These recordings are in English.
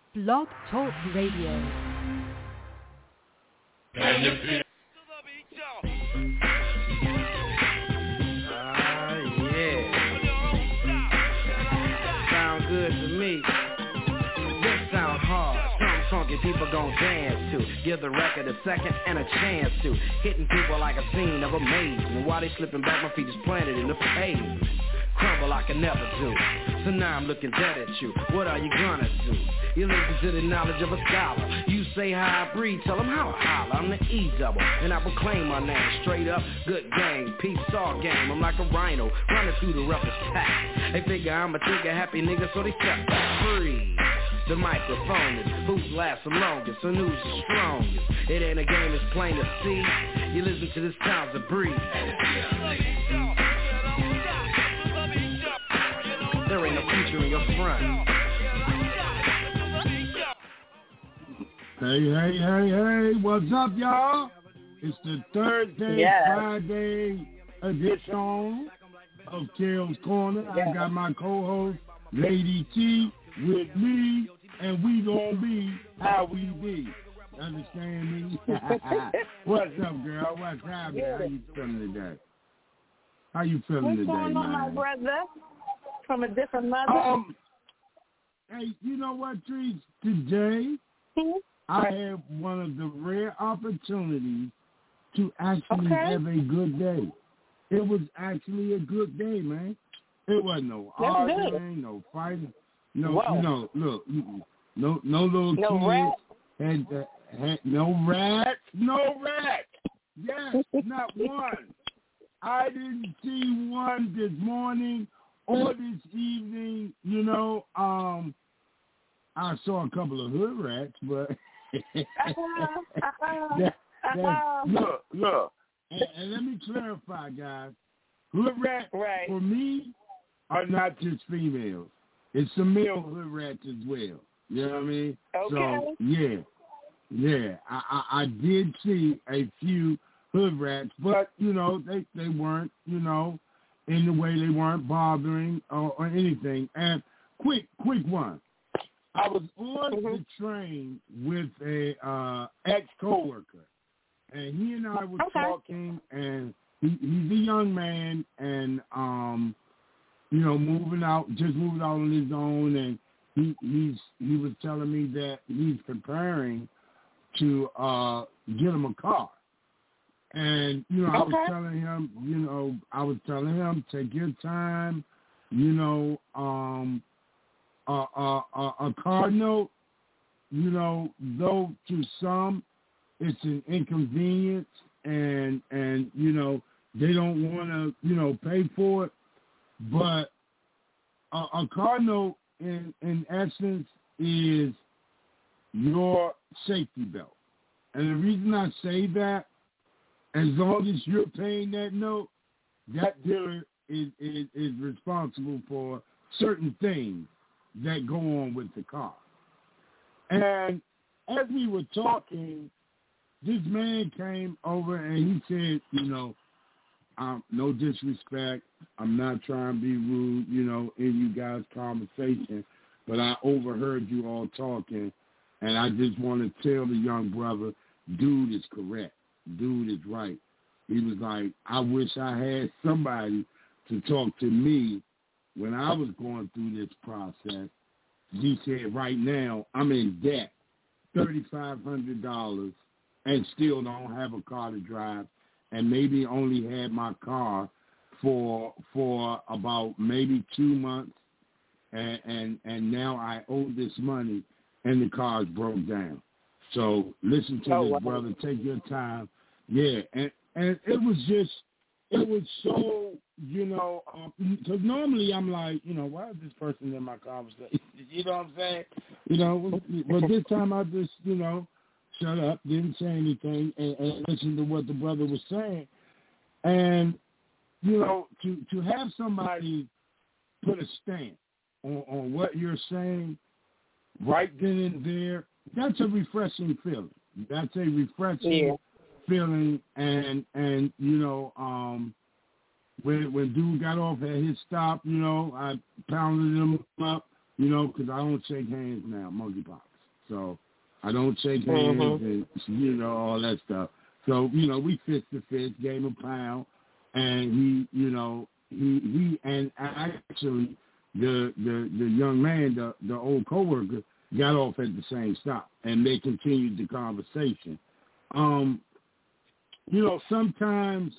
Blog Talk Radio. Yeah. Sound good to me. This sound hard. Something funky people gon' dance to. Give the record a second and a chance to. Hitting people like a scene of amaze. And while they slipping back, my feet is planted in the pavement. Crumble like I never do. So now I'm looking dead at you. What are you gonna do? You listen to the knowledge of a scholar. You say how I breathe, tell them how I holler. I'm the E-double, and I proclaim my name. Straight up, good game, peace, all game. I'm like a rhino, running through the roughest pack. They figure I'm a trigger-happy nigga, so they step back. Free. The microphone is who's last the longest, and who's the strongest. It ain't a game, it's plain to see. You listen to this sounds of breeze. There ain't no future in your front. Hey, what's up, y'all? It's the Thursday, Friday edition of Kale's Corner. I got my co-host, Lady T, with me, and we gonna be how we be. Understand me? What's up, girl? What's happening? How you feeling today? How you feeling today, What's going on, my brother? From a different mother? Hey, you know what, Trees? Today, I have one of the rare opportunities to actually have a good day. It was actually a good day, man. It wasn't no arguing, no fighting, no little kids. Had no rats. Yes, not one. I didn't see one this morning or this evening. I saw a couple of hood rats, but look. And let me clarify, guys. Hood rats, for me, are not just females. It's some male hood rats as well. You know what I mean? Okay. So, yeah. I did see a few hood rats, but, they weren't, in the way they weren't bothering or anything. And quick one. I was on the train with a ex-coworker, and he and I were talking, and he's a young man, and moving out on his own, and he was telling me that he's preparing to get him a car, and I was telling him, take your time, a car note, though to some it's an inconvenience and they don't want to, pay for it. But a car note in essence is your safety belt. And the reason I say that, as long as you're paying that note, that dealer is responsible for certain things that go on with the car. And as we were talking, this man came over and he said, no disrespect, I'm not trying to be rude, in you guys' conversation, but I overheard you all talking, and I just want to tell the young brother, dude is correct. Dude is right. He was like, I wish I had somebody to talk to me when I was going through this process. He said, right now, I'm in debt, $3,500, and still don't have a car to drive, and maybe only had my car for about maybe 2 months, and now I owe this money, and the car's broke down. So listen to this, brother. Take your time. Yeah, and it was so, because normally I'm like, why is this person in my conversation? You know what I'm saying? But this time I just, shut up, didn't say anything, and listened to what the brother was saying. And, to have somebody put a stamp on what you're saying right then and there, that's a refreshing feeling. That's a refreshing feeling, and when dude got off at his stop, I pounded him up, because I don't shake hands now, monkeypox. so I don't shake hands and, you know, all that stuff. So, you know, we fist to fist, gave him a pound, and he, you know, he and actually the young man, the old coworker, got off at the same stop, and they continued the conversation. You know, sometimes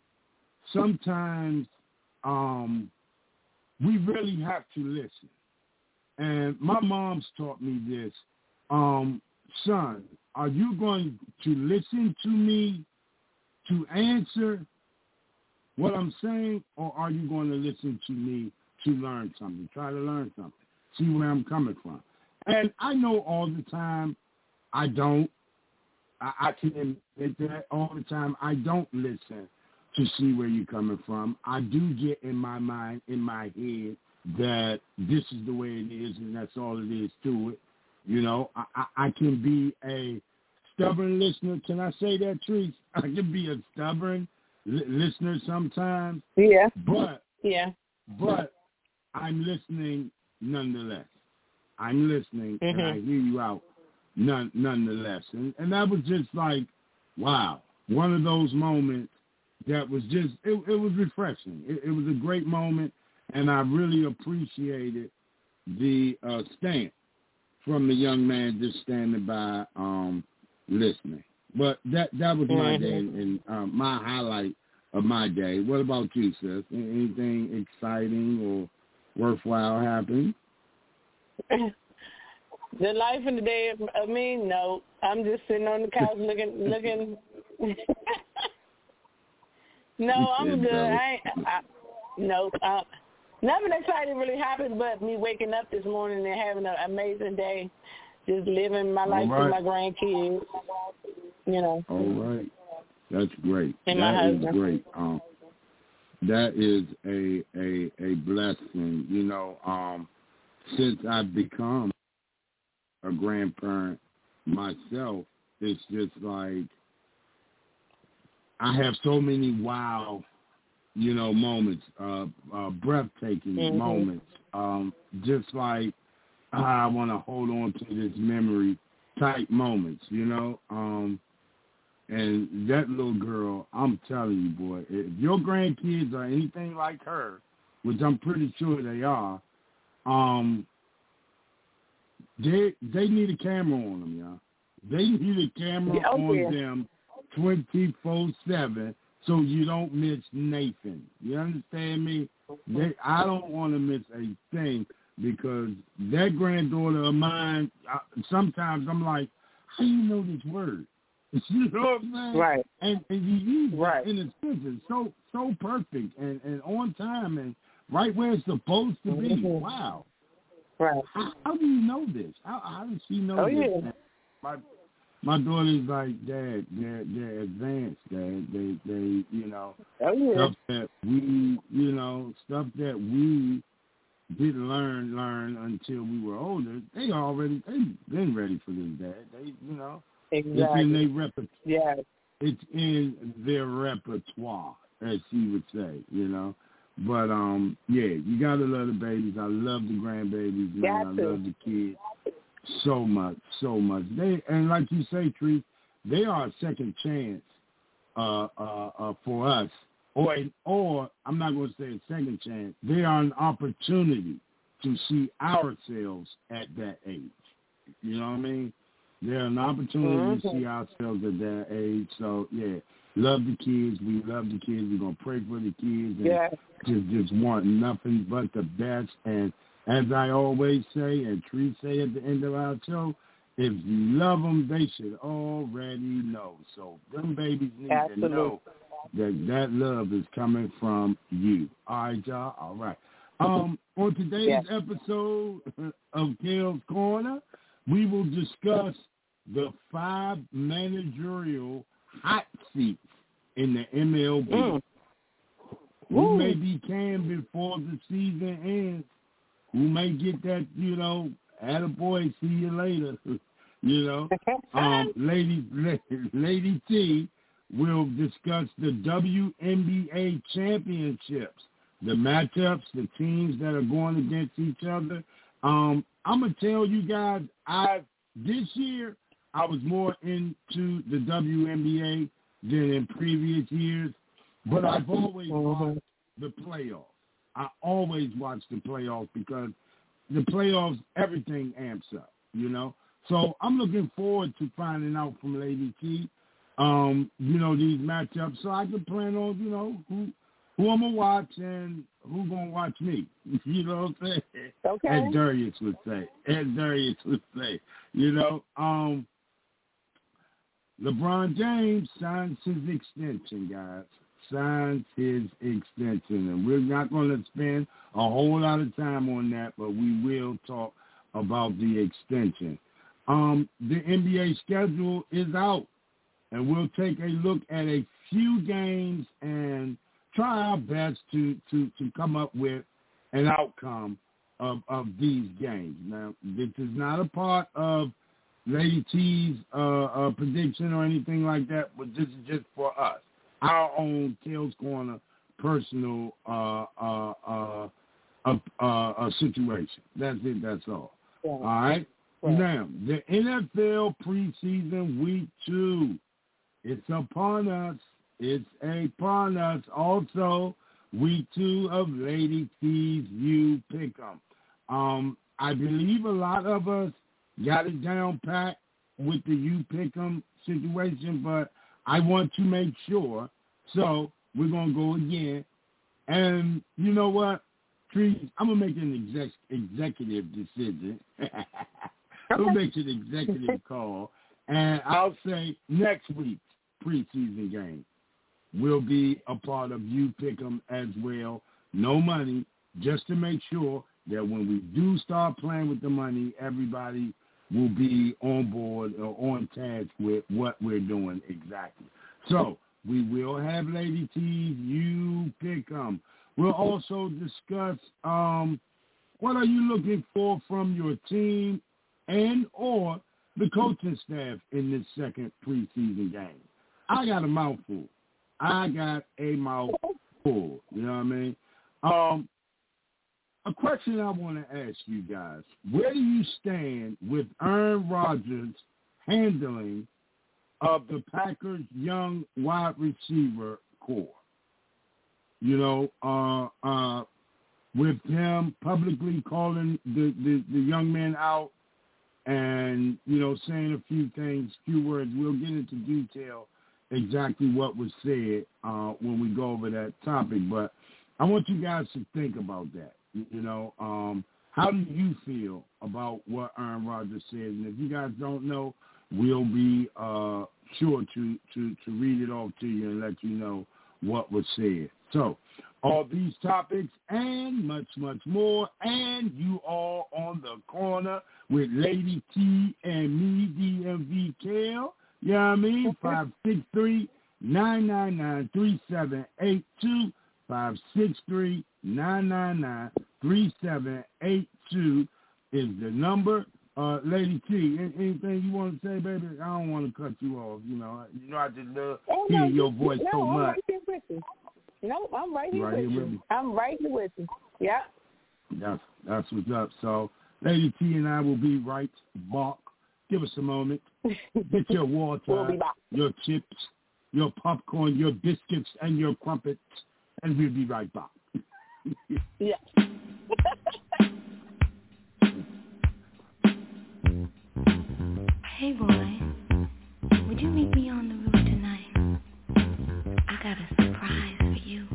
we really have to listen. And my mom's taught me this. Son, are you going to listen to me to answer what I'm saying, or are you going to listen to me to learn something, try to learn something, see where I'm coming from? And I know all the time I don't. I can admit that all the time I don't listen to see where you're coming from. I do get in my mind, in my head, that this is the way it is and that's all it is to it. You know, I can be a stubborn listener. Can I say that, Trees? I can be a stubborn listener sometimes. Yeah. But I'm listening nonetheless. I'm listening and I hear you out nonetheless. And that was just like, wow, one of those moments that was just, it was refreshing. It was a great moment, and I really appreciated the stance from the young man just standing by listening. But that was my day and my highlight of my day. What about you, sis? Anything exciting or worthwhile happening? The life of the day of me, no. I'm just sitting on the couch looking. No, I'm good. No. Nothing exciting really happened but me waking up this morning and having an amazing day, just living my life with my grandkids, you know. All right. That's great. And that is great. That is a blessing. You know, since I've become a grandparent myself, it's just like I have so many wow, you know, moments, breathtaking moments. Just like I want to hold on to this memory type moments, you know. And that little girl, I'm telling you, boy, if your grandkids are anything like her, which I'm pretty sure they are, they need a camera on them, y'all. They need a camera on them 24/7 so you don't miss Nathan. You understand me? I don't want to miss a thing because that granddaughter of mine, sometimes I'm like, how do you know this word? You know what I'm saying? Right. And you use it in a sentence so perfect and on time and right where it's supposed to be. Wow. Right. How do you know this? How does she know this? Yeah. My daughter's like, Dad, they're advanced, Dad. They you know, stuff that we, you know, stuff that we didn't learn until we were older. They've been ready for this, Dad. They, you know, exactly. It's in their repertoire. Yes. It's in their repertoire, as she would say, you know. But yeah, you gotta love the babies. I love the grandbabies, man. I love the kids so much. They, and like you say, Tree, they are a second chance for us. Or I'm not going to say a second chance. They are an opportunity to see ourselves at that age. You know what I mean? They're an opportunity to see ourselves at that age. So yeah, love the kids. We love the kids. We're gonna pray for the kids and just want nothing but the best. And as I always say, and Tree say at the end of our show, if you love them, they should already know. So them babies need to know that love is coming from you. All right, y'all? All right. On today's episode of Kale's Corner, we will discuss the 5 managerial hot seats in the MLB. Who may be canned before the season ends? Who may get that, you know, attaboy, see you later, you know? Lady T will discuss the WNBA championships, the matchups, the teams that are going against each other. I'm going to tell you guys, I've this year I was more into the WNBA than in previous years, but I've always watched the playoffs. I always watch the playoffs because the playoffs, everything amps up, you know. So I'm looking forward to finding out from Lady T, you know, these matchups, so I can plan on, you know, who I'm going to watch and who's going to watch me. You know what I'm saying? Okay. As Darius would say. You know, LeBron James signs his extension, guys. Signs his extension. And we're not going to spend a whole lot of time on that, but we will talk about the extension. The NBA schedule is out, and we'll take a look at a few games and try our best to come up with an outcome of these games. Now, this is not a part of Lady T's prediction or anything like that, but this is just for us, our own Tales Corner personal situation. That's it. That's all. Yeah. All right. Yeah. Now, the NFL preseason week 2, it's upon us. It's upon us. Also, week 2 of Lady T's You Pick'em. I believe a lot of us got it down pat with the You Pick'em situation, but I want to make sure. So we're going to go again. And you know what, Trees? I'm going to make an executive decision. I'm going to make an executive call. And I'll say next week's preseason game will be a part of You Pick'em as well. No money, just to make sure that when we do start playing with the money, everybody will be on board or on task with what we're doing exactly. So we will have Lady T's You Pick'em. We'll also discuss what are you looking for from your team and or the coaching staff in this second preseason game. I got a mouthful. You know what I mean? A question I want to ask you guys. Where do you stand with Aaron Rodgers' handling of the Packers' young wide receiver core? You know, with him publicly calling the young men out and, you know, saying a few words. We'll get into detail exactly what was said when we go over that topic. But I want you guys to think about that. You know, how do you feel about what Aaron Rodgers said? And if you guys don't know, we'll be sure to read it off to you and let you know what was said. So all these topics and much, much more, and you all on the corner with Lady T and me, DMV Kale. You know what I mean? 563-999-3782. 563-999-3782 is the number. Lady T, anything you want to say, baby? I don't want to cut you off. You know I just love hearing your voice so much. I'm right here with you. No, I'm right here with you. I'm right here with you. Yeah. That's what's up. So, Lady T and I will be right back. Give us a moment. Get your water, we'll your chips, your popcorn, your biscuits, and your crumpets, and we'll be right back. Yeah. Hey, boy, would you meet me on the roof tonight? I got a surprise for you.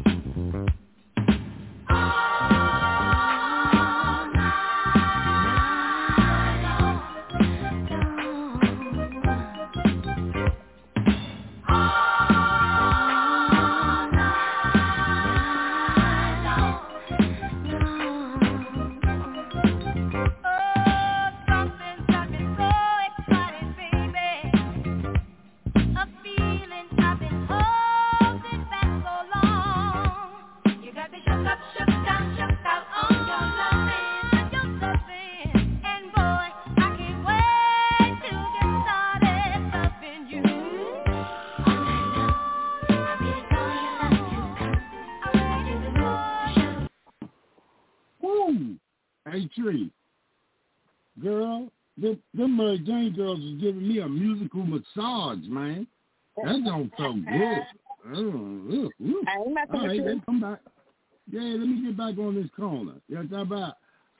them Mary Jane girls is giving me a musical massage, man. That don't feel good. I ain't messing with you. Then come back. Yeah, let me get back on this corner. Yeah, how about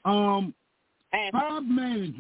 5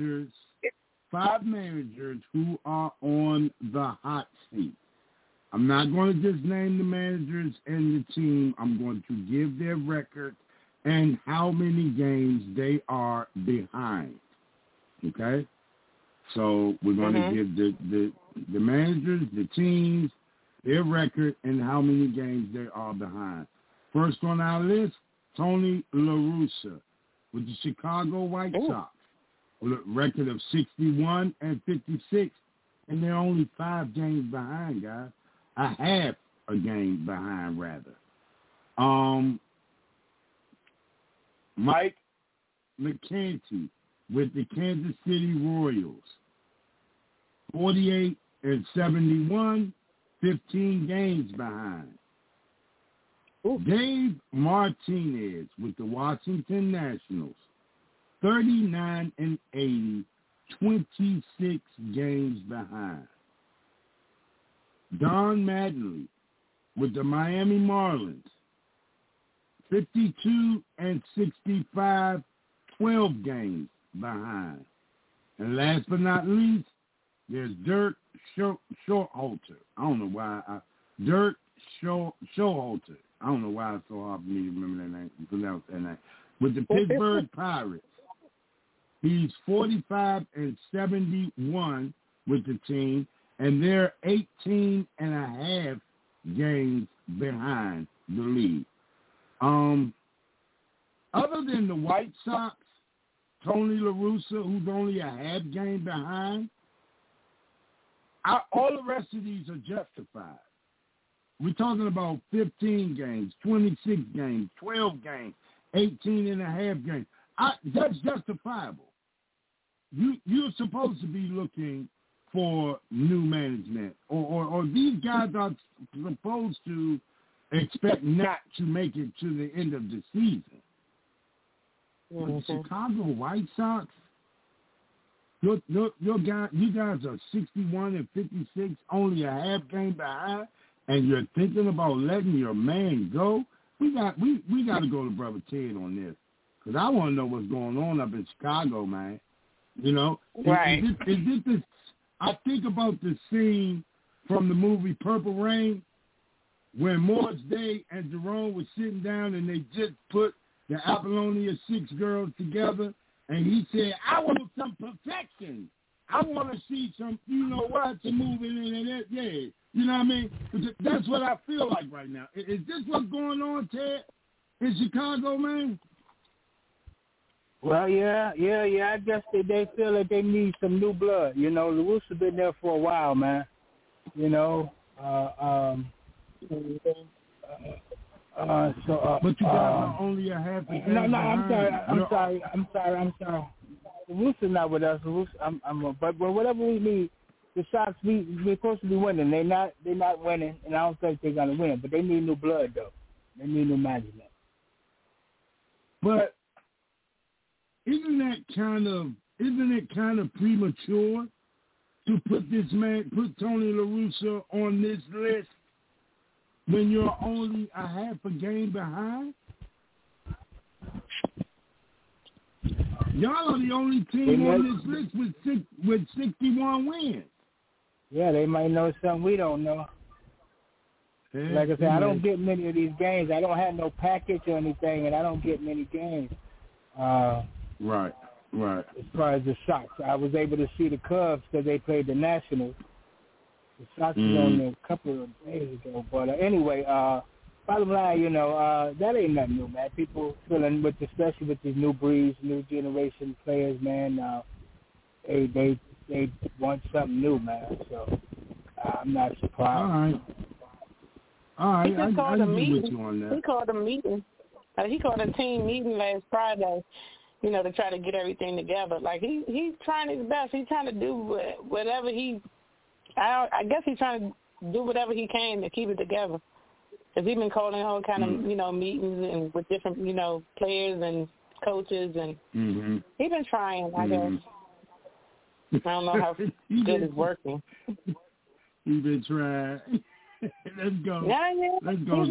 managers who are on the hot seat. I'm not going to just name the managers and the team. I'm going to give their record and how many games they are behind. Okay? So we're going to give the managers, the teams, their record, and how many games they are behind. First on our list, Tony La Russa with the Chicago White Sox with a record of 61 and 56, and they're only 5 games behind, guys. A half a game behind, rather. Mike McCarthy with the Kansas City Royals, 48 and 71, 15 games behind. Dave Martinez with the Washington Nationals, 39 and 80, 26 games behind. Don Mattingly with the Miami Marlins, 52 and 65, 12 games behind. And last but not least, there's Dirk Showalter. I don't know why. Dirk Showalter. I don't know why it's so hard for me to remember that name, pronounce that name. With the Pittsburgh Pirates, he's 45 and 71 with the team, and they're 18 and a half games behind the league. Other than the White Sox, Tony La Russa, who's only a half game behind, all the rest of these are justified. We're talking about 15 games, 26 games, 12 games, 18 and a half games. That's justifiable. You're supposed to be looking for new management, or these guys are supposed to expect not to make it to the end of the season. The Chicago White Sox, you guys are 61 and 56, only a half game behind, and you're thinking about letting your man go. We got to go to Brother Ted on this, because I want to know what's going on up in Chicago, man. You know, right? Is it this? I think about the scene from the movie Purple Rain when Morris Day and Jerome were sitting down and they just put the Apollonia 6 girls together, and he said, I want some perfection. I want to see some, some moving in it. Yeah, you know what I mean? That's what I feel like right now. Is this what's going on, Ted, in Chicago, man? Well, yeah. I guess they feel like they need some new blood. The Roos have been there for a while, man. But you guys are only a half a game. No, I'm sorry. The Roos is not with us. The Roos, but whatever we need, the Sox we're supposed to be winning. They're not winning, and I don't think they're gonna win. But they need new blood, though. They need new management. But isn't it kind of premature to put Tony La Russa on this list when you're only a half a game behind? Y'all are the only team on this list with 61 wins. Yeah, they might know something we don't know. Like I said, I don't get many of these games. I don't have no package or anything, and I don't get many games. Right. As far as the Sox, I was able to see the Cubs because they played the Nationals. The Sox was on there a couple of days ago. But anyway, bottom line, that ain't nothing new, man. People feeling, especially with these new breeds, new generation players, man, they want something new, man. So I'm not surprised. All right. He just called a meeting. With you on that. He called a meeting. He called a team meeting last Friday, to try to get everything together. Like, he's trying his best. He's trying to do whatever I guess he's trying to do whatever he can to keep it together. Because he's been calling all kind of, meetings and with different, players and coaches. And he's been trying, I guess. I don't know how good it's working. He's been trying. Let's go. Yeah. Let's go.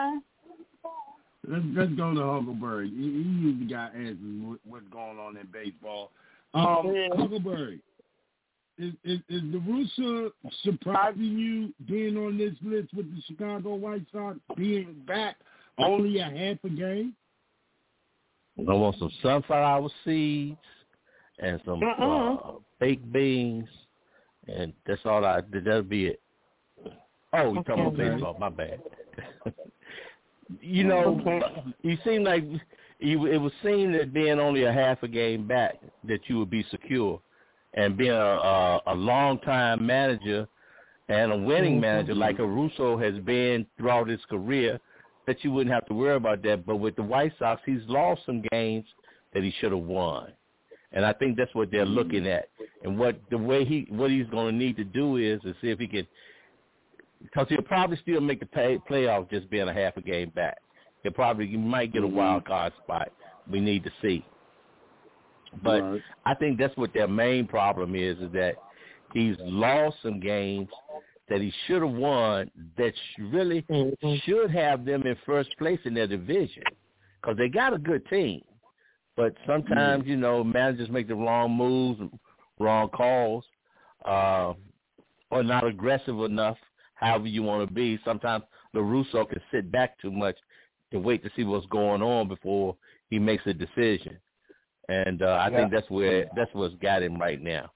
Let's go to Huckleberry. He usually got answers what's going on in baseball. Huckleberry, is the Russo surprising you being on this list with the Chicago White Sox being back only a half a game? I want some sunflower seeds and some baked beans, and that's all I did. That'll be it. Oh, you're talking about baseball. My bad. You seem like it was seen that being only a half a game back that you would be secure, and being a long-time manager and a winning manager like a Russo has been throughout his career, that you wouldn't have to worry about that. But with the White Sox, he's lost some games that he should have won, and I think that's what they're looking at. And what he's going to need to do is to see if he can. Because he'll probably still make the playoffs just being a half a game back. You might get a wild card spot. We need to see. But I think that's what their main problem is that he's lost some games that he should have won that really should have them in first place in their division, because they got a good team. But sometimes, managers make the wrong moves, wrong calls, or not aggressive enough. However you want to be. Sometimes the Russo can sit back too much and wait to see what's going on before he makes a decision. And I think that's what's got him right now.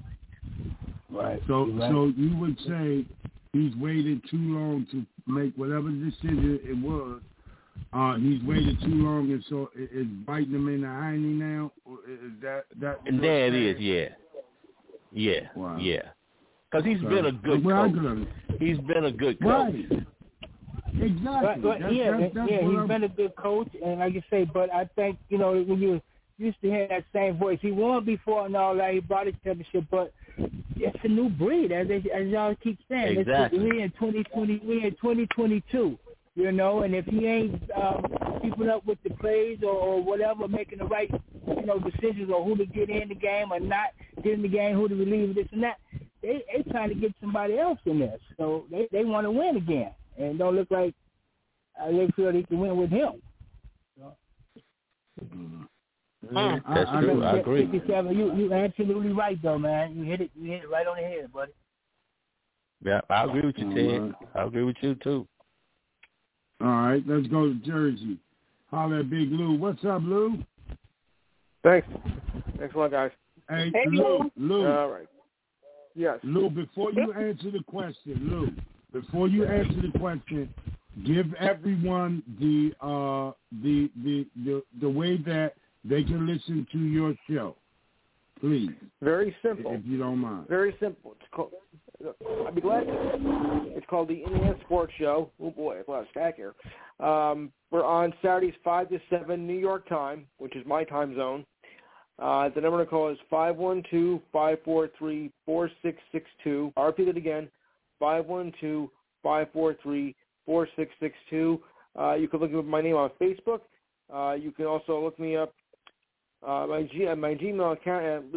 Right. So you would say he's waited too long to make whatever decision it was. He's waited too long, and so it's biting him in the hiney now. Or is that? And there it is. Yeah. Wow. Yeah. Because he's been a good coach. He's been a good coach. Right. Exactly. He's been a good coach, and like you say, but I think, when you used to hear that same voice, he won before and all that, he brought his championship, but it's a new breed, as y'all keep saying. Exactly. We're in 2022, and if he ain't keeping up with the plays or whatever, making the right, decisions on who to get in the game or not get in the game, who to relieve this and that, they trying to get somebody else in there. So they want to win again, and don't look like they feel they can win with him. So. That's true. I agree. 57, you absolutely right, though, man. You hit it right on the head, buddy. Yeah, I agree with you, Ted. I agree with you, too. All right, let's go to Jersey. Holler at Big Lou. What's up, Lou? Thanks. Thanks a lot, guys. Hey, Lou. All right. Yes. Lou, before you answer the question, give everyone the way that they can listen to your show, please. Very simple. If you don't mind. Very simple. It's called. I'd be glad to. It's called the Indiana Sports Show. Oh boy, a lot of stack here. We're on Saturdays 5 to 7 New York time, which is my time zone. The number to call is 512-543-4662. I'll repeat it again, 512-543-4662. You can look up my name on Facebook. You can also look me up my Gmail account at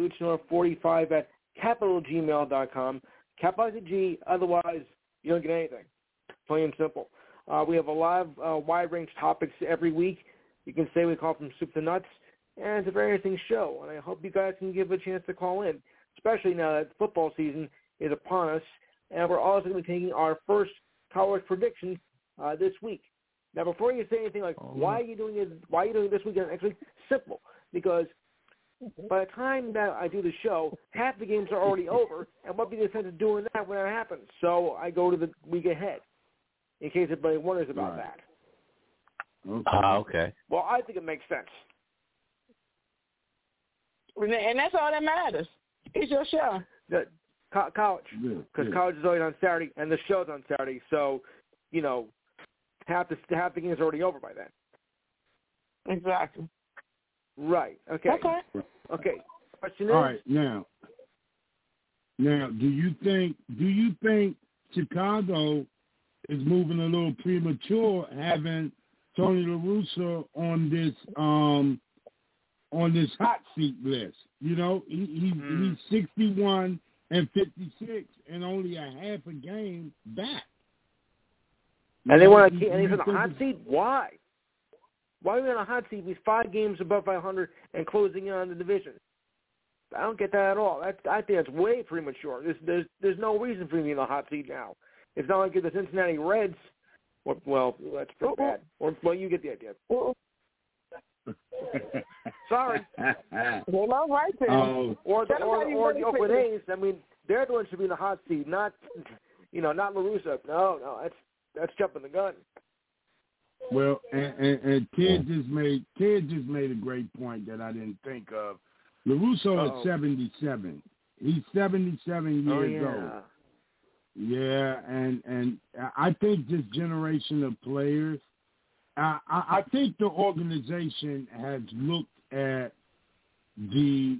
luchador45@capitalgmail.com. Capitalize the G, otherwise you don't get anything. Plain and simple. We have a lot of wide-range topics every week. You can say we call from soup to nuts. And it's a very interesting show, and I hope you guys can give a chance to call in, especially now that football season is upon us, and we're also going to be taking our first college predictions this week. Now, before you say anything like, why are you doing it this week and next week? Simple, because by the time that I do the show, half the games are already over, and what would be the sense of doing that when that happens? So I go to the week ahead, in case anybody wonders about that. Okay. Well, I think it makes sense. And that's all that matters. It's your show. College, because college is always on Saturday, and the show's on Saturday. So, half the game is already over by then. Exactly. Right. Okay. Question is. All right. Now, do you think Chicago is moving a little premature, having Tony La Russa on this on this hot seat list. You know, he's 61 and 56 and only a half a game back. And they want to keep, and he's in the hot seat? Why? Why are we in a hot seat? He's 5 games above 500 and closing in on the division. I don't get that at all. I think that's way premature. There's no reason for him to be in the hot seat now. It's not like the Cincinnati Reds. Well, that's pretty bad. Well, you get the idea. Sorry. Well, all right then. Or the Oakland A's. I mean, they're the ones who should be in the hot seat, not La Russa. No, that's jumping the gun. Well, and Ted just made a great point that I didn't think of. La Russa is 77. He's 77 years old. Yeah, and I think this generation of players, I think the organization has looked at the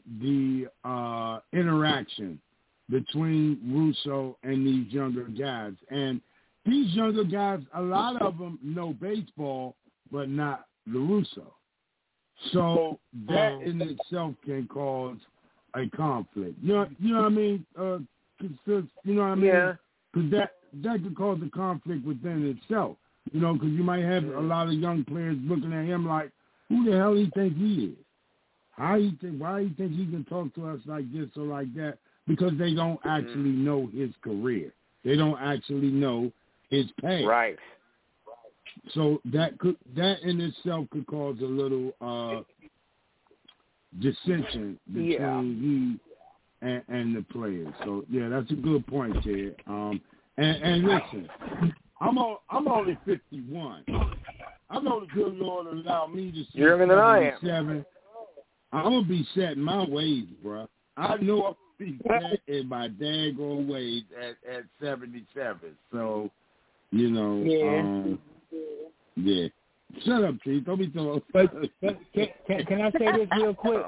interaction between Russo and these younger guys. And these younger guys, a lot of them know baseball, but not La Russa. So that in itself can cause a conflict. You know what I mean? You know what I mean? Yeah. Because that could cause a conflict within itself. You know, because you might have a lot of young players looking at him like, who the hell he think he is? Why he think he can talk to us like this or like that? Because they don't actually know his career. They don't actually know his past. Right. So that in itself could cause a little dissension between he and the players. So yeah, that's a good point, Ted. And listen, I'm only 51. I know the good Lord allowed me to see younger than I am. 77. I'm gonna be set in my ways, bro. I know I'm gonna be set in my daggone ways at 77. So, you know, yeah. Shut up, Chief. Don't be so. But can I say this real quick?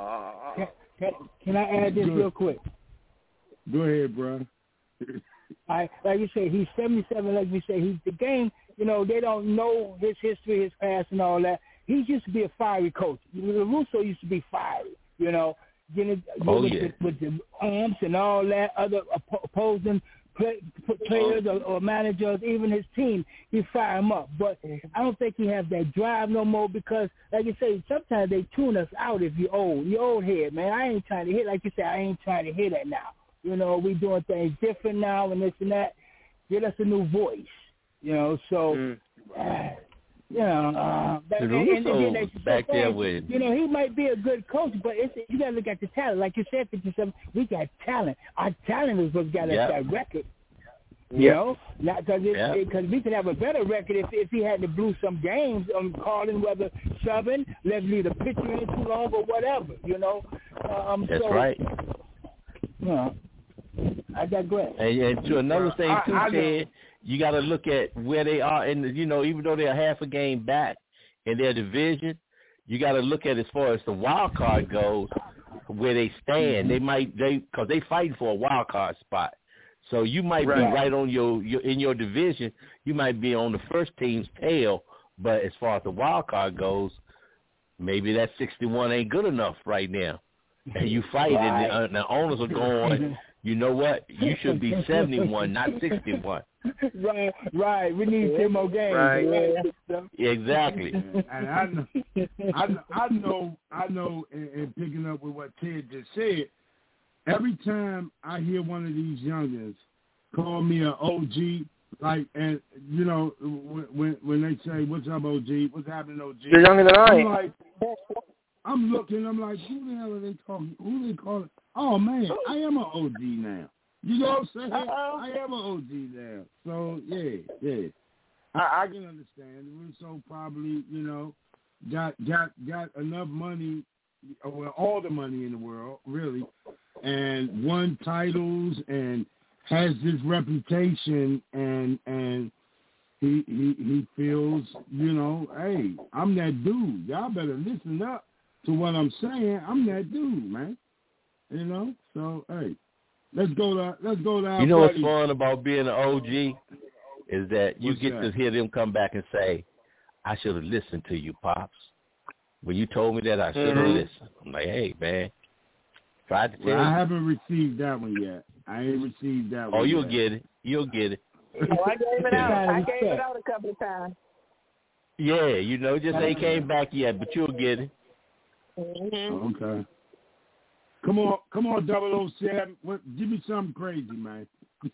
Can I add this real quick? Go ahead, bro. Like you say, he's 77. Like you say, he's the game. You know, they don't know his history, his past, and all that. He used to be a fiery coach. Russo used to be fiery. You know, with the arms and all that, other opposing players or managers, even his team, he fire him up. But I don't think he has that drive no more because, like you say, sometimes they tune us out if you're old. You're old head, man. I ain't trying to hit, like you say, I ain't trying to hear that now. You know, we doing things different now and this and that. Get us a new voice, you know. So, you know, back there with, you know, he might be a good coach, but you got to look at the talent. Like you said, 57, we got talent. Our talent is what's got us that record. You know, not because we could have a better record if he had to blew some games on calling, whether shoving, let's leave the pitcher in too long or whatever. You know, that's right. You know, I digress. And to another thing too, Ted, you got to look at where they are, and you know, even though they're half a game back in their division, you got to look at as far as the wild card goes, where they stand. Because they fighting for a wild card spot. So you might be right on your in your division. You might be on the first team's tail, but as far as the wild card goes, maybe that 61 ain't good enough right now. And you fight, and the owners are going, you know what? You should be 71, not 61. Right. We need 10 more games. Right. Exactly. And I know, and picking up with what Ted just said, every time I hear one of these youngins call me an OG, like, and you know, when they say, "What's up, OG? What's happening, OG?" You're younger than I am. I'm looking. I'm like, who the hell are they talking? Who they calling? Oh man, I am an OG now. You know what I'm saying? I am an OG now. So yeah. I can understand. Russo probably, you know, got enough money, well, all the money in the world, really, and won titles and has this reputation, and he feels, you know, hey, I'm that dude. Y'all better listen up to what I'm saying. I'm that dude, man. You know, so hey, let's go to our You know buddy. what's fun about being an OG is that you get to hear them come back and say, "I should have listened to you, Pops." When you told me that, I should have listened. I'm like, hey, man. Tried to tell you. I haven't received that one yet. I ain't received that one. Oh, you'll yet. get it. You'll get it. Oh, I gave it out. I gave it out a couple of times. Yeah, you know, just ain't came back yet, but you'll get it. Mm-hmm. Okay. Come on, 007. Give me something crazy, man.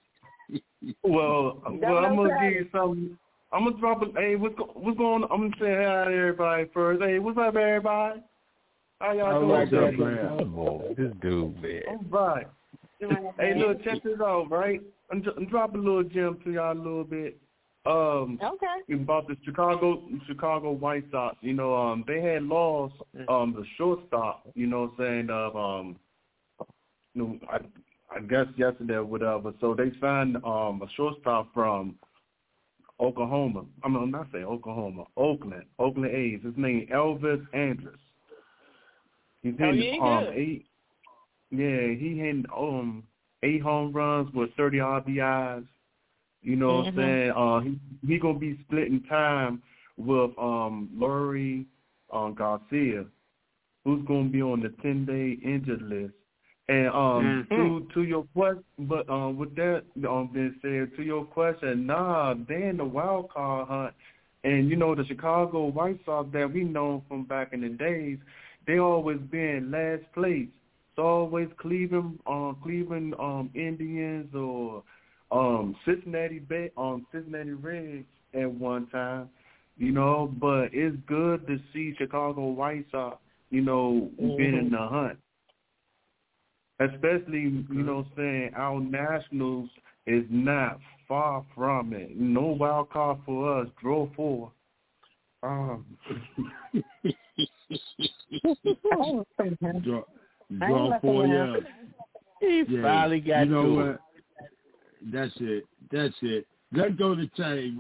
Well, I'm gonna give you something. I'm gonna drop it. Hey, what's going on? I'm gonna say hi to everybody first. Hey, what's up, everybody? How y'all doing? Come on, this dude, man. All right. Hey, look, check this out, right? I'm dropping a little gem to y'all a little bit. Okay. About the Chicago White Sox. You know, they had lost the shortstop. You know, saying of you know, I guess yesterday or whatever. So they signed a shortstop from Oklahoma. I'm not saying Oklahoma. Oakland A's. His name Elvis Andrus. He's hitting he hitting 8 home runs with 30 RBIs. You know what I'm saying? He gonna be splitting time with Leury Garcia, who's gonna be on the 10-day injured list. And to your question, but with that being said, to your question, they in the wild card hunt, and you know the Chicago White Sox that we know from back in the days, they always been last place. It's always Cleveland Indians or Cincinnati Reds at one time, you know. But it's good to see Chicago White Sox, you know, being in the hunt. Especially, you know, saying our Nationals is not far from it. No wild card for us. Draw 4. Draw 4, yeah. He finally got you know to what? it. That's it. Let's go to Tay.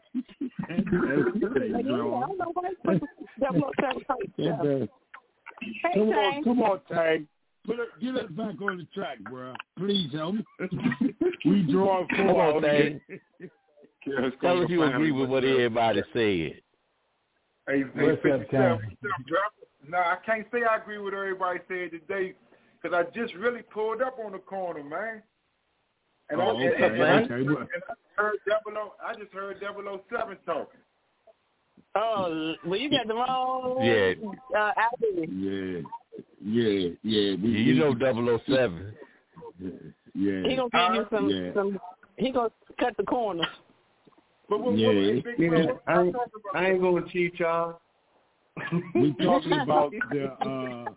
Come on, Tay. Get us back on the track, bro. Please help me. We draw 4. Come on, Tay. Tell us you agree with what everybody said. Hey, what's up, Tay? No, I can't say I agree with what everybody said today because I just really pulled up on the corner, man. And I just heard 007 talking. Oh, well, you got the wrong album. Yeah. You know 007. Yeah. He gonna give you some. He gonna cut the corners. But I ain't gonna cheat y'all. We talking about the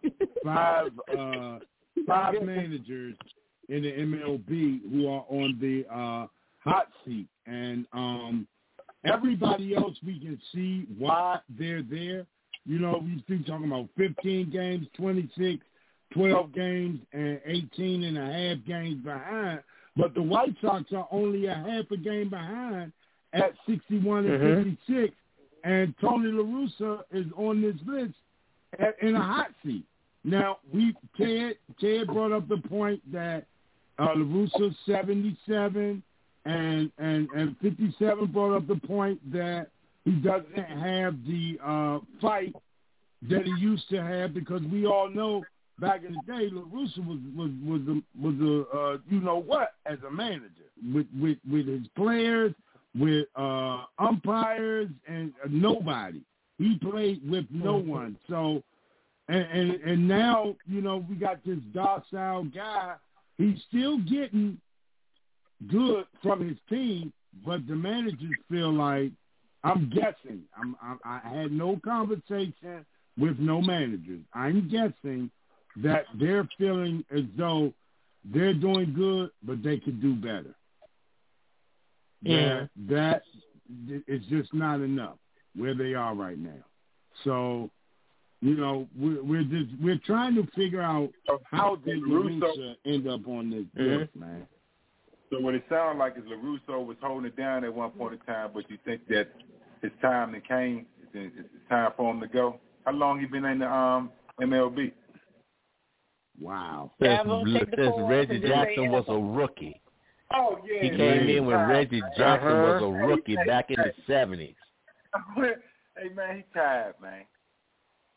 five managers in the MLB who are on the hot seat, and everybody else we can see why they're there. You know, we've been talking about 15 games, 26, 12 games, and 18 and a half games behind. But the White Sox are only a half a game behind at 61 and 56. And Tony La Russa is on this list in a hot seat. Now, Ted brought up the point that La Russa 77 and 57 brought up the point that he doesn't have the fight that he used to have, because we all know back in the day La Russa was a you know what, as a manager with his players, with umpires and nobody. He played with no one. So and now, you know, we got this docile guy. He's still getting good from his team, but the managers feel like, I'm guessing, I had no conversation with no managers. I'm guessing that they're feeling as though they're doing good, but they could do better. Yeah. That is just not enough where they are right now. So, you know, we're trying to figure out how did La Russa end up on this list, man. So what it sounds like is La Russa was holding it down at one point in time, but you think that his time that came, it's time for him to go. How long he been in the MLB? Wow. Since Reggie Jackson was a rookie. Oh, yeah. He came in when Reggie Jackson was a rookie back in the 70s. Hey, man, he tired, man.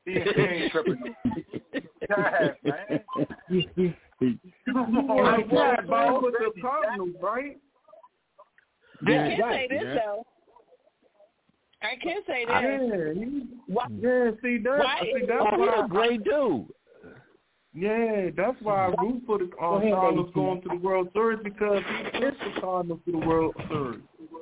He ain't tripping. God, man. What about the Cardinals, right? I can't say this though. I can't say that. See that's why a great dude. Yeah, that's why I root for the Cardinals going to the World Series, because he pushed the Cardinals to the World Series.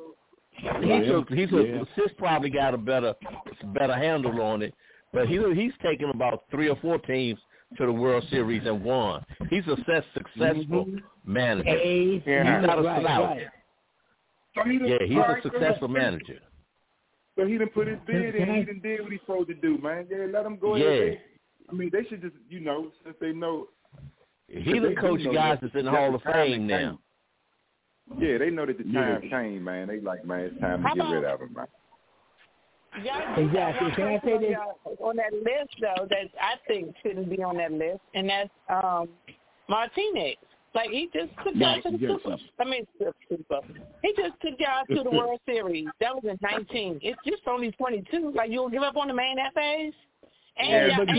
Sis probably got a better handle on it, but he's taken about 3 or 4 teams to the World Series and won. He's a successful manager. He's not a slouch. So he's a successful manager. So he done put his bid in. He done did what he's supposed to do, man. Yeah, let him go ahead. I mean, they should just, since they know. He the coach guys that's in the Hall of Fame now. Yeah, they know that the time came, man. They like, man, it's time to get rid of him, man. Exactly. Can I say this? On that list, though, that I think shouldn't be on that list, and that's Martinez. Like, he just took y'all to the Super. He just took y'all to the World Series. That was in 19. It's just only 22. Like, you'll give up on the man that phase? And y'all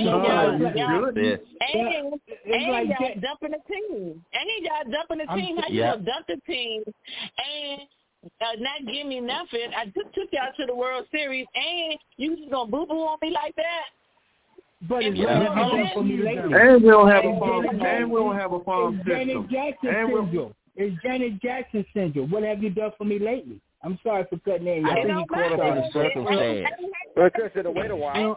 dumping the team. How you gonna dump the team and not give me nothing? I just took y'all to the World Series, and you just gonna boo-boo on me like that? But and we don't have a farm system. It's Janet Jackson syndrome. What have you done for me lately? I'm sorry for cutting in. I think you caught up in the circumstance. Because it wait a while.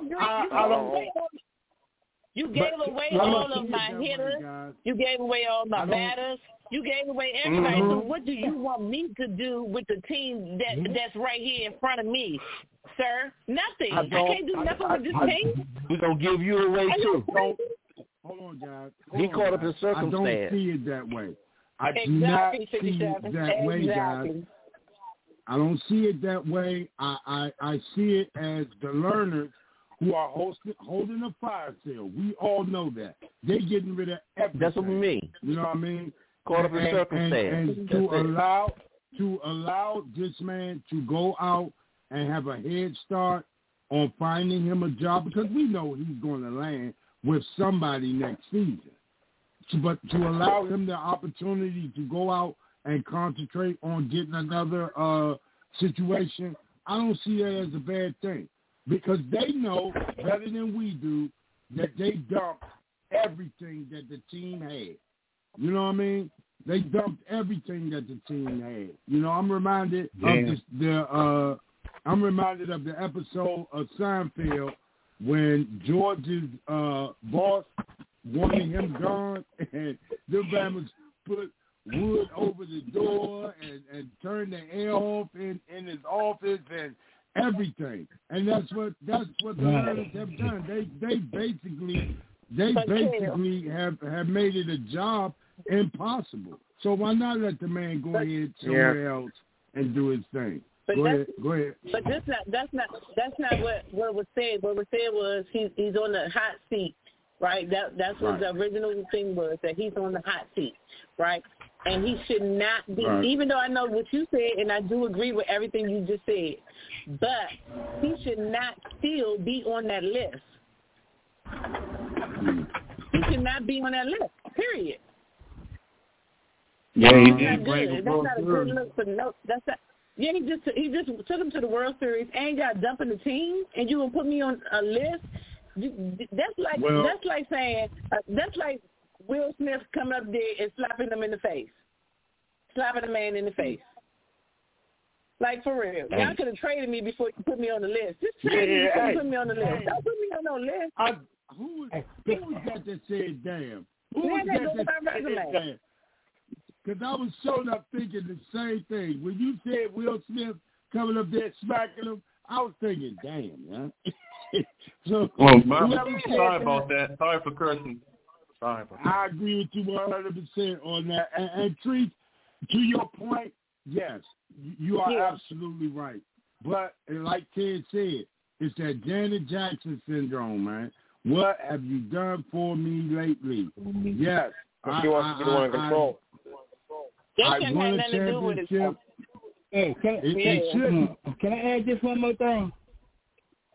You gave away all of my hitters. You gave away all my batters. You gave away everybody. So what do you want me to do with the team that's right here in front of me, sir? Nothing. I can't do nothing with this team. We're going to give you away, too. Hold on, guys. He caught up in circumstance. I don't see it that way. I do not see it that way, guys. I don't see it that way. I see it as the learners who are holding a fire sale. We all know that. They're getting rid of everything. That's what we mean. You know what I mean? Caught up in circumstance. And to allow this man to go out and have a head start on finding him a job, because we know he's going to land with somebody next season. But to allow him the opportunity to go out and concentrate on getting another situation, I don't see that as a bad thing, because they know better than we do that they dumped everything that the team had. You know what I mean? They dumped everything that the team had. You know, I'm reminded of the episode of Seinfeld when George's boss wanted him gone, and the man put wood over the door and turned the air off in his office and everything. And that's what the learners have done. They basically have made it a job impossible. So why not let the man go ahead somewhere else and do his thing? Go ahead. But that's not what was said. What was said was he's on the hot seat, right? That's what the original thing was, that he's on the hot seat, right? And he should not be, even though I know what you said, and I do agree with everything you just said, but he should not still be on that list. He should not be on that list, period. Yeah, that's not good. That's not a good look for that's not. Yeah, he just took him to the World Series and got dumping the team, and you gonna put me on a list? That's like saying that's like Will Smith coming up there and slapping him in the face, slapping a man in the face. Like, for real, y'all could have traded me before you put me on the list. Just trade me before you put me on the list. Don't put me on no list. Who was that said damn? Who was that said damn? Because I was showing up thinking the same thing. When you said Will Smith coming up there smacking him, I was thinking, damn, man. So, sorry about that. Sorry for cursing. Sorry about that. I agree with you 100% on that. And Treat, to your point, yes, you are absolutely right. But like Ted said, it's that Janet Jackson syndrome, man. What have you done for me lately? Yes. She wants to be the one in control. That shouldn't have nothing to do with it. Hey, can I add just one more thing?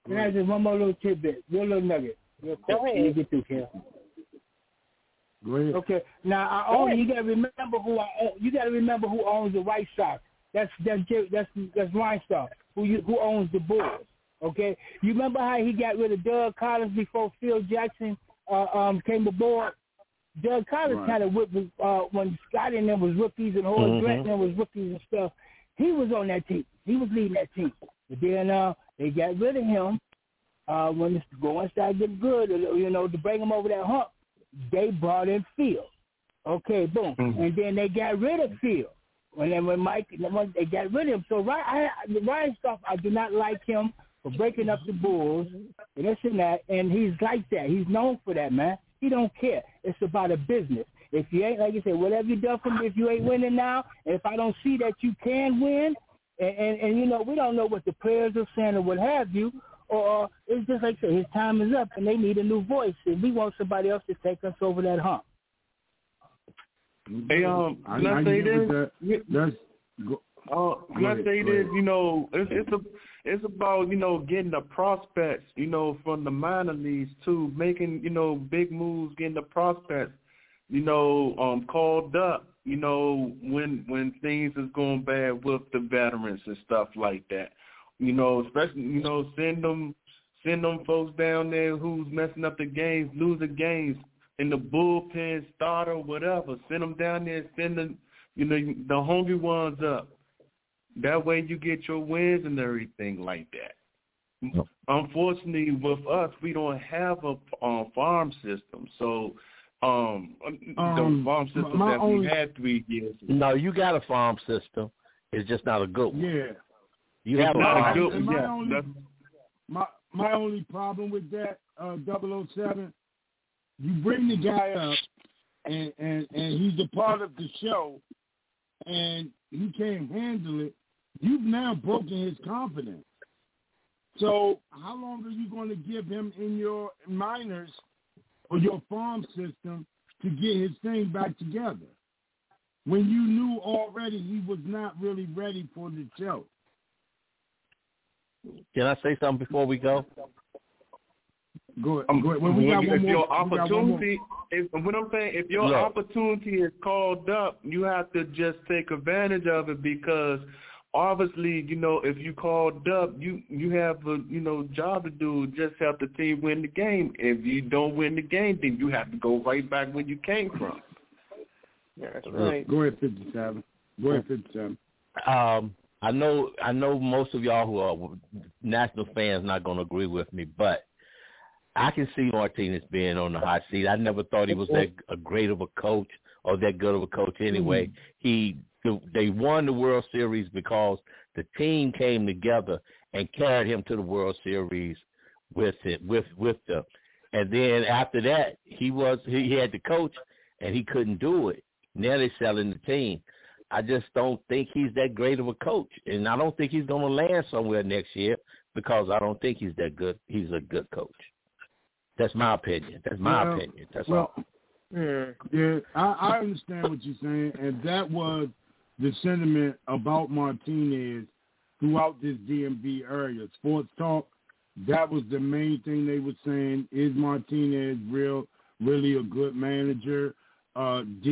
Can I just one more little tidbit, one little nugget, real quick? Go ahead. You get through, Kel. Go ahead. Okay. Now you gotta remember who owns the White Sox. That's Reinstar, who owns the Bulls. Okay. You remember how he got rid of Doug Collins before Phil Jackson came aboard? Doug Collins kind of when Scott and them was rookies and Horace Grant and them was rookies and stuff. He was on that team. He was leading that team. But then they got rid of him when the going started getting good. To bring him over that hump. They brought in Phil. Okay, boom. And then they got rid of Phil. When they got rid of him. So Ryan Stuff, I do not like him for breaking up the Bulls and this and that. And he's like that. He's known for that, man. He don't care. It's about a business. If you ain't, like you said, whatever you done for me, if you ain't winning now, and if I don't see that you can win, and we don't know what the players are saying or what have you, or it's just like I said, his time is up and they need a new voice, and we want somebody else to take us over that hump. Hey, can I say this? Can I say this? It's about getting the prospects, from the minor leagues too, making big moves, getting the prospects, called up, when things is going bad with the veterans and stuff like that. Especially, send them folks down there who's messing up the games, losing games in the bullpen, starter, whatever. Send them down there, send the hungry ones up. That way you get your wins and everything like that. No. Unfortunately, with us, we don't have a farm system. So the farm system that we had 3 years ago. No, you got a farm system. It's just not a good one. Yeah. You have not a good one. My only problem with that, 007, you bring the guy up and he's a part of the show and he can't handle it. You've now broken his confidence. So how long are you going to give him in your minors or your farm system to get his thing back together when you knew already he was not really ready for the show? Can I say something before we go? Go ahead. If your opportunity is called up, you have to just take advantage of it because obviously, if you called up, you have a job to do. Just help the team win the game. If you don't win the game, then you have to go right back where you came from. Yeah, that's right. Go ahead, 57. I know most of y'all who are national fans not going to agree with me, but I can see Martinez being on the hot seat. I never thought he was that great of a coach or that good of a coach anyway. They won the World Series because the team came together and carried him to the World Series with them. And then after that, he had the coach and he couldn't do it. Now they're selling the team. I just don't think he's that great of a coach, and I don't think he's going to land somewhere next year because I don't think he's that good. He's a good coach. That's my opinion. That's all. Yeah, I understand what you're saying, and that was the sentiment about Martinez throughout this DMV area. Sports Talk, that was the main thing they were saying. Is Martinez really a good manager? Not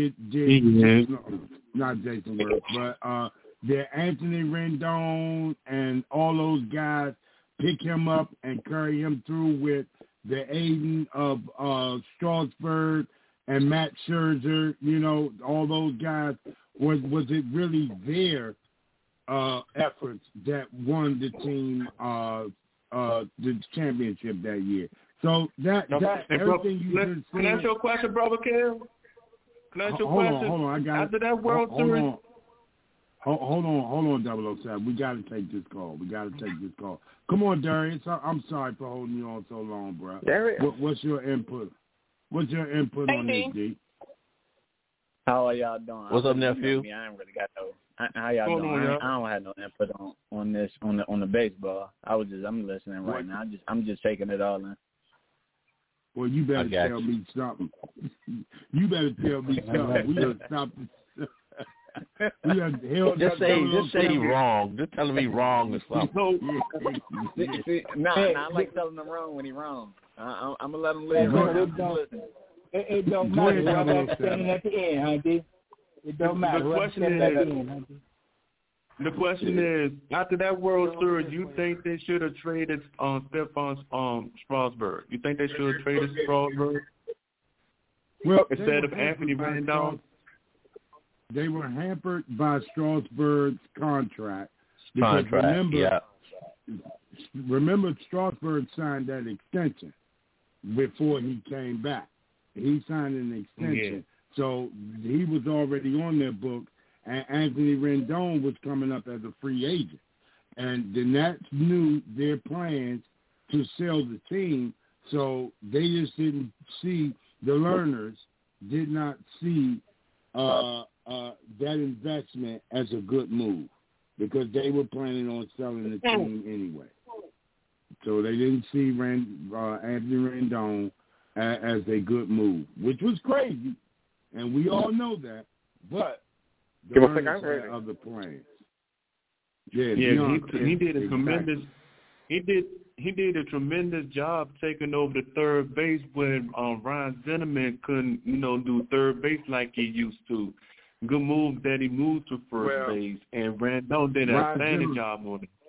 Jason Worth, but did Anthony Rendon and all those guys pick him up and carry him through with the aiding of Strasburg and Matt Scherzer, all those guys? Was it really their efforts that won the team the championship that year? So everything you just said. Can I ask you a question, brother Kel? Can I ask you a question? Hold on. I got after that World Series. Hold on, 007. We got to take this call. Come on, Darius. I'm sorry for holding you on so long, bro. What's your input? On this, D? How are y'all doing? What's up, nephew? I ain't really got no. How y'all doing? I don't have no input on this on the baseball. I'm listening right now. I'm just taking it all in. Well, you better tell me something. We done stopped. Just say he's wrong. Just tell him he's wrong or something. I like telling him wrong when he's wrong. I'm going to let him live. It don't matter. Whoever's standing at the end, Hunty. It don't matter. The question is, after that World Series, you think they should have traded Stefan Strasburg? You think they should have traded Strasburg instead of Anthony Rendon? They were hampered by Strasburg's contract. Remember, Strasburg signed that extension before he came back. He signed an extension. So he was already on their book. And Anthony Rendon was coming up as a free agent. And the Nats knew their plans to sell the team, so they just didn't see, the learners did not see that investment as a good move because they were planning on selling the team anyway. So they didn't see Anthony Rendon as a good move, which was crazy, and we all know that, but the other plans. He did a tremendous. He did a tremendous job taking over the third base when Ryan Zinnerman couldn't, do third base like he used to. Good move that he moved to first base, and Rendon did an outstanding job on it.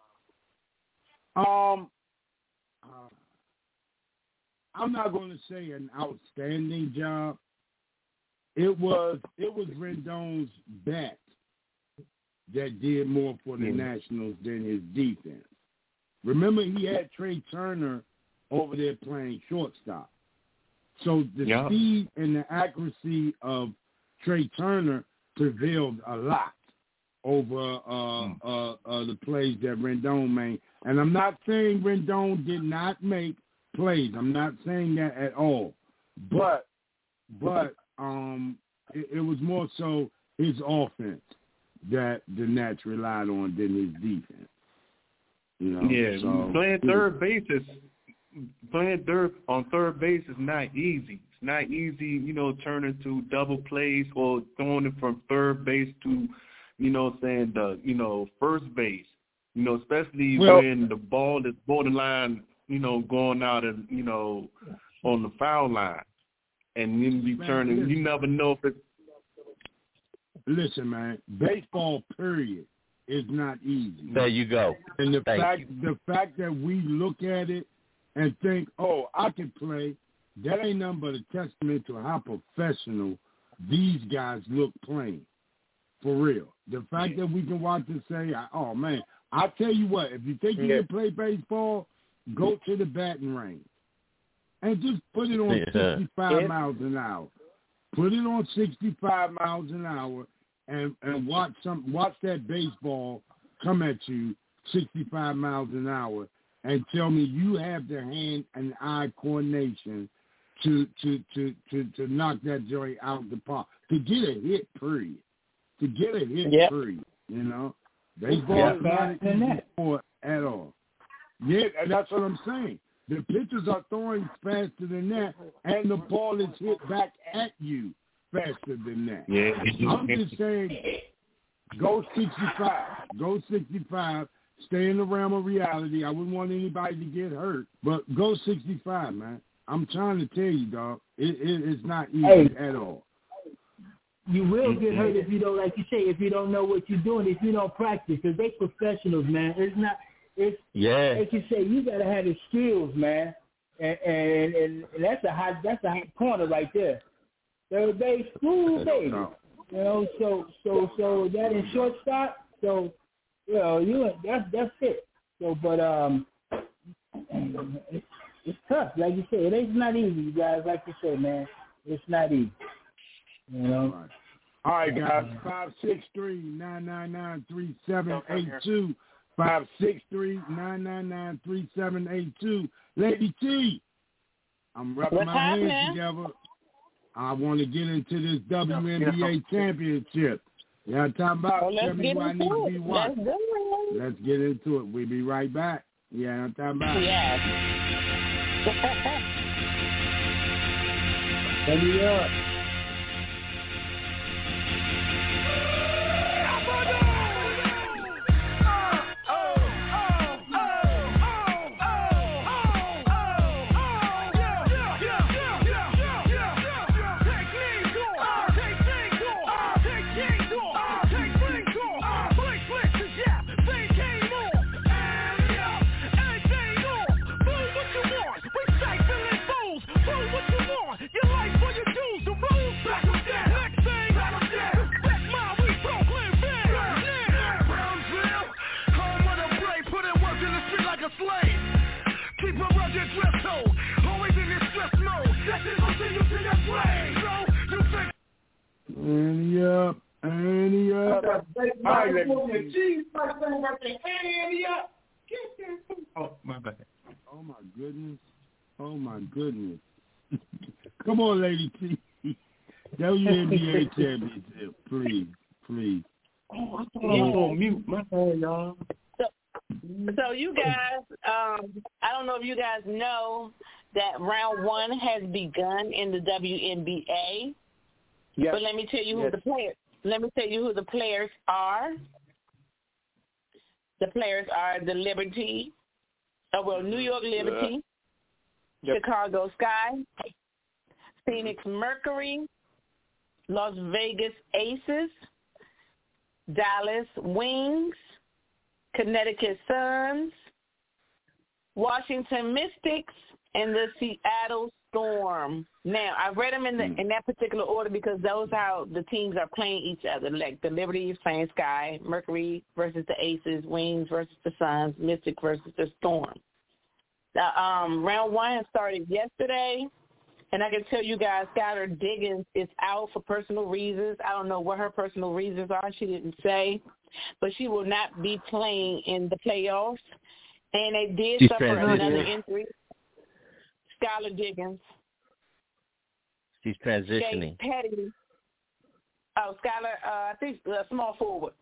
I'm not going to say an outstanding job. It was Rendon's bat that did more for the Nationals than his defense. Remember, he had Trey Turner over there playing shortstop. So the speed and the accuracy of Trey Turner prevailed a lot over the plays that Rendon made. And I'm not saying Rendon did not make plays. I'm not saying that at all. But it was more so his offense that the Nats relied on than his defense. Playing third on third base is not easy. It's not easy, turning to double plays or throwing it from third base to, first base. Especially when the ball is borderline, going out and, on the foul line. And then you turning, you never know if it's... Listen, man, baseball, period, is not easy. There you go. And the fact that we look at it and think, oh, I can play, that ain't nothing but a testament to how professional these guys look playing. For real. The fact that we can watch and say, oh, man, I tell you what, if you think you can play baseball, go to the batting range. And just put it on 65 miles an hour. Put it on 65 miles an hour and watch that baseball come at you 65 miles an hour and tell me you have the hand and eye coordination to knock that joint out the park. To get a hit, period. Period. Baseball is not an easy sport at all. Yeah, and that's what I'm saying. The pitchers are throwing faster than that, and the ball is hit back at you faster than that. Yeah. I'm just saying, go 65. Go 65. Stay in the realm of reality. I wouldn't want anybody to get hurt, but go 65, man. I'm trying to tell you, dog. It's not easy at all. You will get hurt if you don't, like you say, if you don't know what you're doing, if you don't practice, because they professionals, man. Like you say, you gotta have the skills, man, and that's a hot corner right there. Third base, school baby, So that in shortstop, so that's it. So, but it's tough, like you say. It's not easy, you guys. Like you say, man, it's not easy. All right, guys. 563-999-3782. 563-999-3782. Lady T, I'm rubbing my hands together. I want to get into this WNBA championship. Y'all talking about tell me why I need to be watching. Let's get into it. We'll be right back. Yeah, I'm talking about Turn me up. Oh, my bad. Oh, my goodness. Oh, my goodness. Come on, Lady T. WNBA championship, please. Oh, I thought I was on mute. My bad, y'all. So you guys, I don't know if you guys know that round 1 has begun in the WNBA. Yes. But let me tell you who the players. Let me tell you who the players are. The players are the Liberty, New York Liberty, Chicago Sky, Phoenix Mercury, Las Vegas Aces, Dallas Wings, Connecticut Suns, Washington Mystics, and the Seattle Storm. Now, I read them in that particular order because those are how the teams are playing each other. Like the Liberty is playing Sky, Mercury versus the Aces, Wings versus the Suns, Mystic versus the Storm. The round 1 started yesterday, and I can tell you guys, Skylar Diggins is out for personal reasons. I don't know what her personal reasons are. She didn't say, but she will not be playing in the playoffs. And they did suffer another injury. Skylar Diggins. She's transitioning. Petty. Oh, Skylar, I think small forward.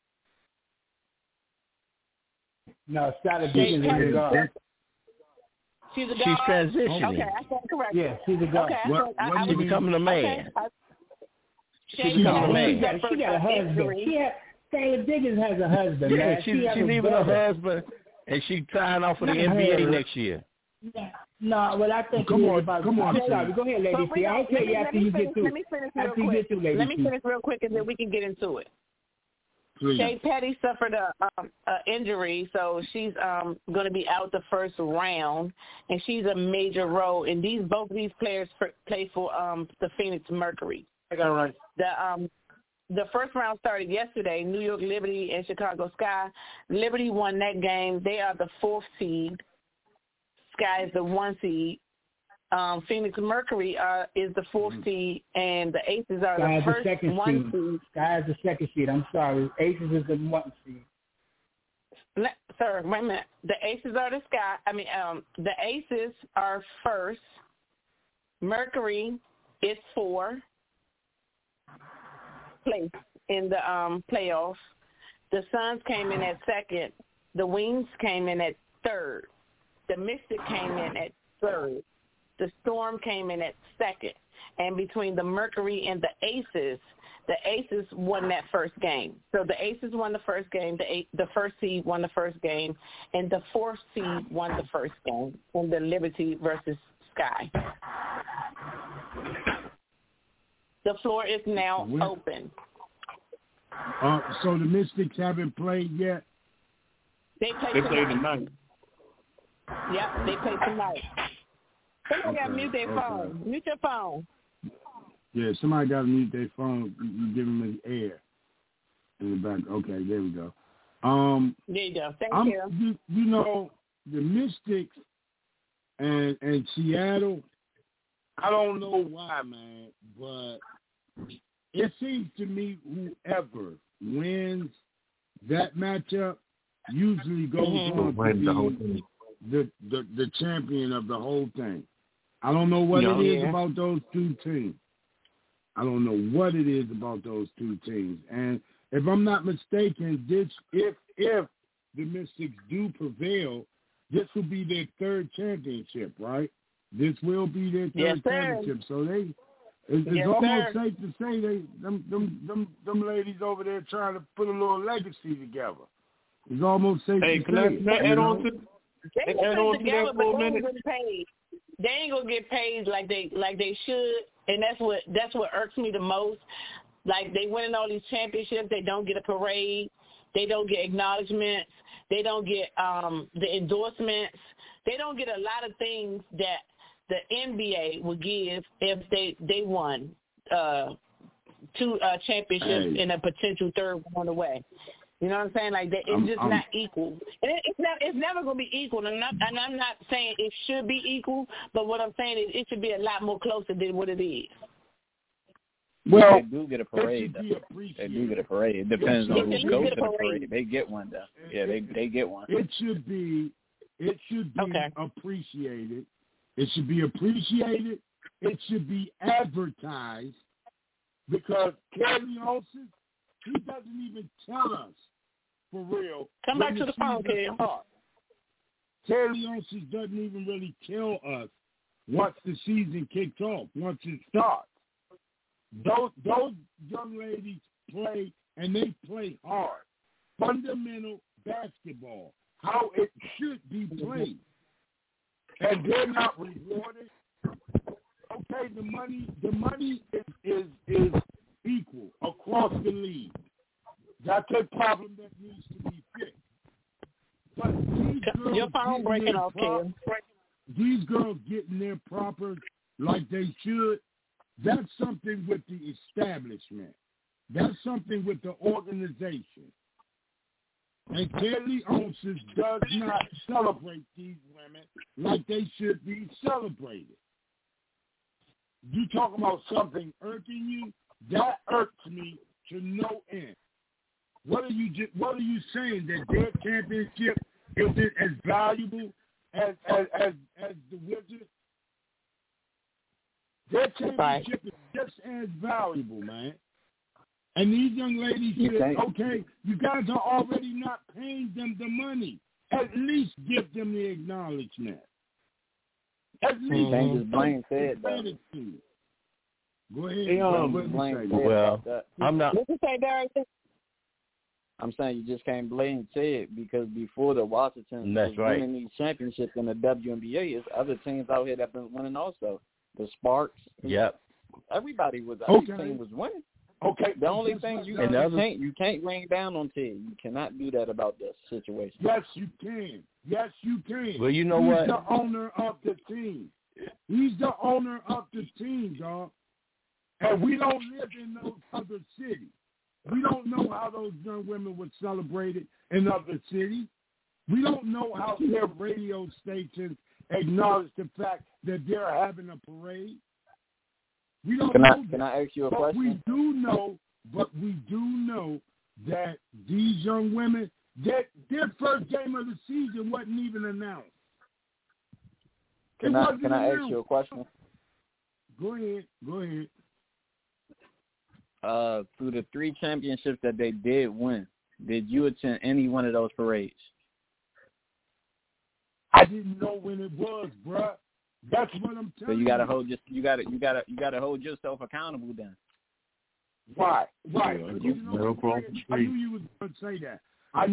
No, Skylar Diggins is a guard. She's a guard? She's transitioning. Okay, I stand corrected. Yeah, she's a guard. Okay, She's becoming a man. She's becoming a man. She got a husband. Skylar Diggins has a husband. Yeah, man. she's leaving her husband, and she's tying off for the NBA next year. No, well, I think come on. Sorry, go ahead, Lady T. I'll tell you after you get through. Let me finish real quick, and then we can get into it. Shay Petty suffered a injury, so she's going to be out the first round, and she's a major role. And both of these players play for the Phoenix Mercury. I got it right. The first round started yesterday. New York Liberty and Chicago Sky. Liberty won that game. They are the 4th seed. Sky is the 1 seed. Phoenix Mercury is the 4th seed, and the Aces are the first 1 seed. Sky is the 2nd seed. I'm sorry. Aces is the 1 seed. Sir, wait a minute. The Aces are the Sky. The Aces are first. Mercury is 4 place in the playoffs. The Suns came in at 2nd. The Wings came in at 3rd. The Mystic came in at 3rd. The Storm came in at 2nd. And between the Mercury and the Aces won that first game. So the Aces won the first game. The first seed won the first game. And the 4th seed won the first game in the Liberty versus Sky. The floor is now open. So the Mystics haven't played yet? They play tonight. Yep, they play tonight. Somebody got to mute their phone. Mute your phone. Yeah, somebody got to mute their phone. You give them the air in the back. Okay, there we go. There you go. Thank you. You know, the Mystics and Seattle, I don't know why, man, but it seems to me whoever wins that matchup usually goes on to be the champion of the whole thing. I don't know what it is about those two teams. And if I'm not mistaken, if the Mystics do prevail, this will be their 3rd championship, right? This will be their 3rd championship. So it's almost safe to say them ladies over there trying to put a little legacy together. It's almost safe to say. Can I add on to they ain't gonna get paid like they should, and that's what irks me the most. Like, they winning all these championships, they don't get a parade, they don't get acknowledgments, they don't get the endorsements, they don't get a lot of things that the NBA would give if they won 2 championships and a potential 3rd one on the way. You know what I'm saying? Like, it's just not equal. And it's never going to be equal. And I'm not saying it should be equal, but what I'm saying is it should be a lot more closer than what it is. Well, they do get a parade. They do get a parade. It depends on who goes to the parade. They get one, though. Yeah, they get one. It should be appreciated. It should be appreciated. It should be advertised, because Kelly Olsen, he doesn't even tell us for real. Come back to the phone, Kelly. Kelly Olsen doesn't even really tell us once the season kicks off, once it starts. Those young ladies play, and they play hard. Fundamental basketball, how it should be played. And they're not rewarded. Okay, the money is equal across the league. That's a problem that needs to be fixed. But these girls, your phone breaking off, Kim. These girls getting their proper like they should. That's something with the establishment. That's something with the organization. And Kelly Olsen does not celebrate these women like they should be celebrated. You talk about something irking you? That irks me to no end. What are you saying, that their championship isn't as valuable as the Wizards? Their championship is just as valuable, man. And these young ladies said, okay, you guys are already not paying them the money. At least give them the acknowledgement. At least. Changes Blaine said, though. Go ahead. Well, I'm not. What you say, Derek? I'm saying you just can't blame Ted, because before the Washington was winning these championships in the WNBA, is other teams out here that been winning also. The Sparks. Yep. Everybody was. Okay. Every team was winning. Okay. The only thing you can't bring down on Ted. You cannot do that about this situation. Yes, you can. Yes, you can. Well, you know what? He's the owner of the team. He's the owner of the team, dog. And we don't live in those other cities. We don't know how those young women were celebrated in other cities. We don't know how their radio stations acknowledge the fact that they're having a parade. We don't know that. Can I ask you a question? But we do know that these young women, their first game of the season wasn't even announced. Can I ask you a question? Go ahead. Through the 3 championships that they did win, did you attend any one of those parades? I didn't know when it was, bruh. That's what I'm telling you. So you gotta hold hold yourself accountable then. Why? I knew you was going to say that. I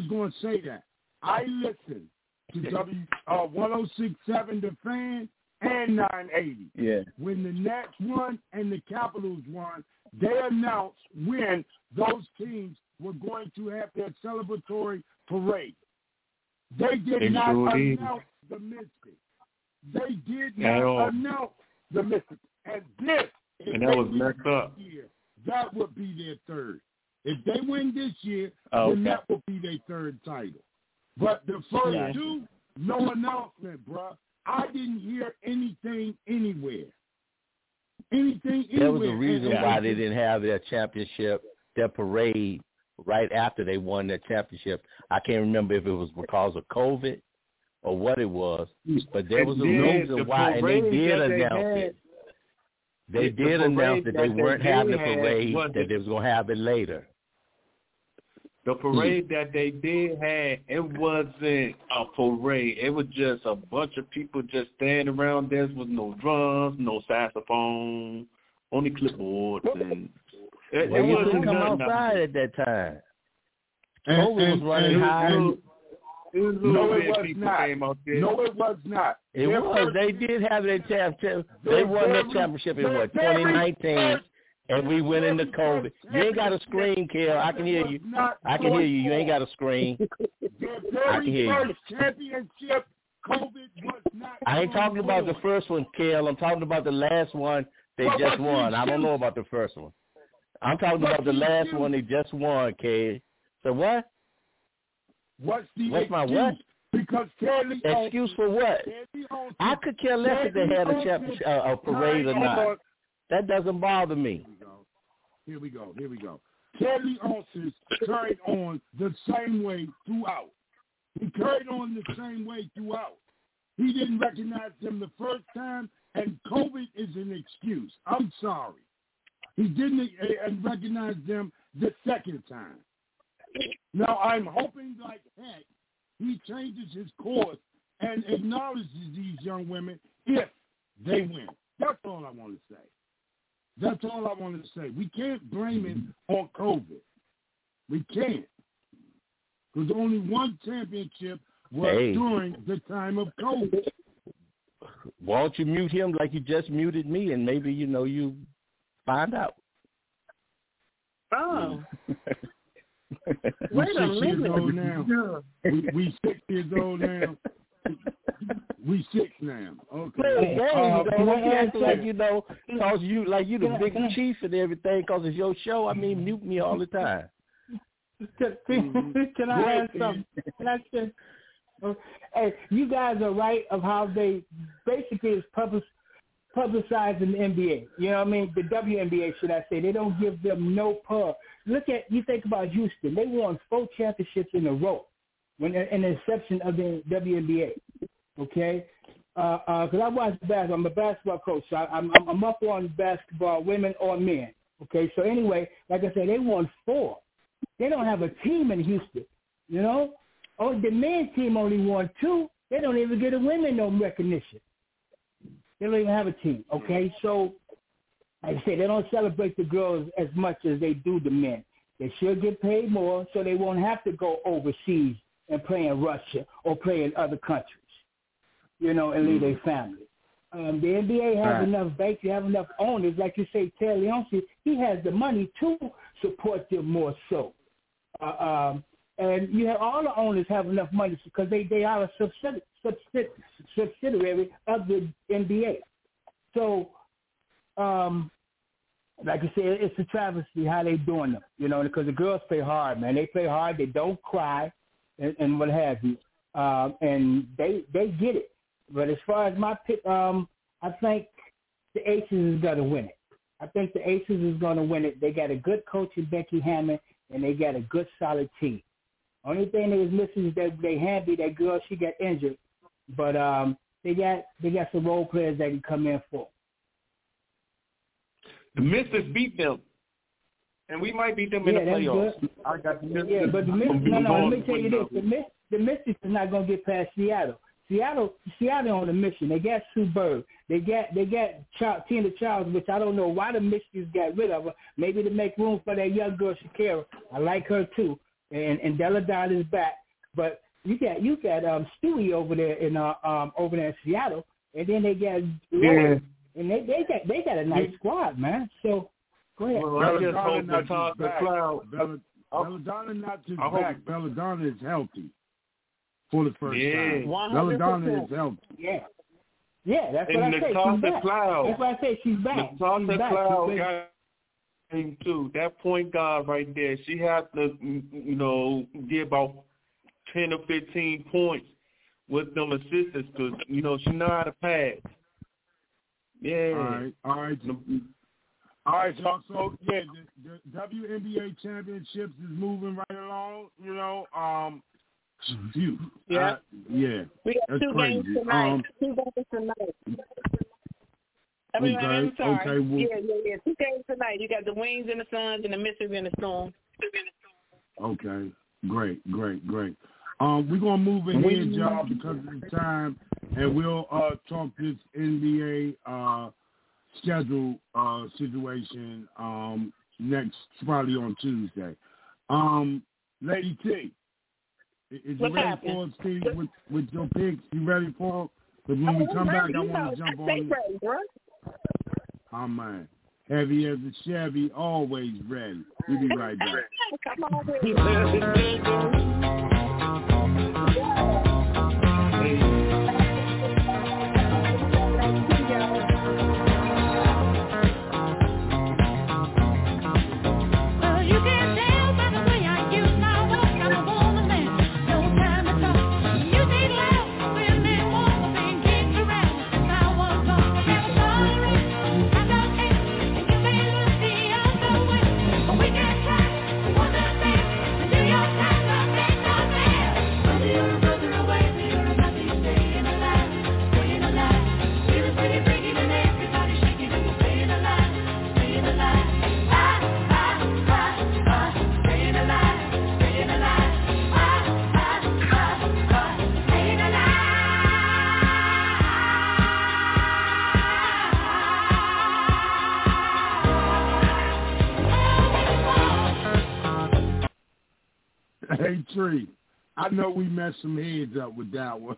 listened to 106.7 The Fan and 980. Yeah. When the Nats won and the Capitals won, they announced when those teams were going to have their celebratory parade. They did not announce the Mystic. They did not announce the Mystic. And that was messed up. That would be their third. If they win this year, then that would be their third title. But the first 2, no announcement, bruh. I didn't hear anything anywhere. There was a reason why they didn't have their championship, their parade, right after they won their championship. I can't remember if it was because of COVID or what it was, but there was a reason why, and they did announce it. They did announce that they weren't having a parade, that they was going to have it later. The parade that they did have, it wasn't a parade. It was just a bunch of people just standing around. There was no drums, no saxophone, only clipboards. And you couldn't come outside at that time. COVID was running high. No, it was not. It was. They did have their championship. They won their championship in 2019, and we went into COVID. You ain't got to scream, Kel. I can hear you. You ain't got to scream. I can hear you. Championship, COVID was not. I ain't talking about the first one, Kel. I'm talking about the last one they just won. I don't know about the first one. I'm talking about the last one they just won, Kel. So what? What's my what? Because Kelly excuse for what? I could care less if they had a parade or not. That doesn't bother me. Here we go. Ted Leonsis carried on the same way throughout. He carried on the same way throughout. He didn't recognize them the first time, and COVID is an excuse. I'm sorry. He didn't recognize them the second time. Now, I'm hoping like heck he changes his course and acknowledges these young women if they win. That's all I want to say. That's all I want to say. We can't blame it on COVID. We can't. Because only one championship was during the time of COVID. Why don't you mute him like you just muted me, and maybe, you find out. Oh. We're 6 years old now. We 6 years old now. We 6 now. Okay. You act like because you the big chief and everything because it's your show. I mean, mute me all the time. Can I ask something? Hey, you guys are right of how they basically is publicizing the NBA. You know what I mean? The WNBA, should I say. They don't give them no pub. You think about Houston. They won 4 championships in a row in the inception of the WNBA. Okay? Because I watch basketball. I'm a basketball coach, so I'm up on basketball, women or men. Okay? So anyway, like I said, they won 4. They don't have a team in Houston, Oh, the men's team only won 2. They don't even get the women no recognition. They don't even have a team, okay? So, like I say, they don't celebrate the girls as much as they do the men. They should get paid more so they won't have to go overseas and play in Russia or play in other countries, and leave their family. The NBA has enough banks, you have enough owners. Like you say, Ted Leonsis, he has the money to support them more so. And you have all the owners have enough money because they are a subsidiary of the NBA. So, like I said, it's a travesty how they doing them, because the girls play hard, man. They play hard. They don't cry and what have you. And they get it. But as far as my pick, I think the Aces is going to win it. I think the Aces is going to win it. They got a good coach in Becky Hammond, and they got a good, solid team. Only thing they was missing is that they had that girl. She got injured, but they got some role players that can come in for. The Mystics beat them, and we might beat them in the playoffs. Good. I got the Mystics. Yeah, but the Mystics. No, let me tell you this: the Mystics is not going to get past Seattle. Seattle on a mission. They got Sue Bird. They got Tina Childs, which I don't know why the Mystics got rid of her. Maybe to make room for that young girl Shakira. I like her too. And Della Dodd is back. But you got Stewie over there in Seattle, and then they got and they got a nice squad, man. So go ahead. Belladonna not just back. Belladonna is healthy. For the first time. 100%. Belladonna is healthy. Yeah, that's what I say. She's back. That's why I say she's back. Natasha Cloud got him too. That point guard right there, she has to, get about 10 or 15 points with them assistants because, she know how to pass. Yeah. All right, y'all. So, the WNBA championships is moving right along, Phew. Yeah. We got that's 2 crazy. games tonight. 2 games tonight. I'm sorry. Okay, well, yeah. 2 games tonight. You got the Wings and the Suns and the Mystics and the Storm. Okay. Great. We're gonna move ahead, y'all, because of the time, and we'll talk this NBA schedule situation next Friday on Tuesday. Lady T. Is you ready for it, Steve, with your picks? You ready for it? Because when we come back, I want to jump on it. Oh, man. Heavy as a Chevy, always ready. We'll be right back. Come on with Hey, Tree, I know we messed some heads up with that one.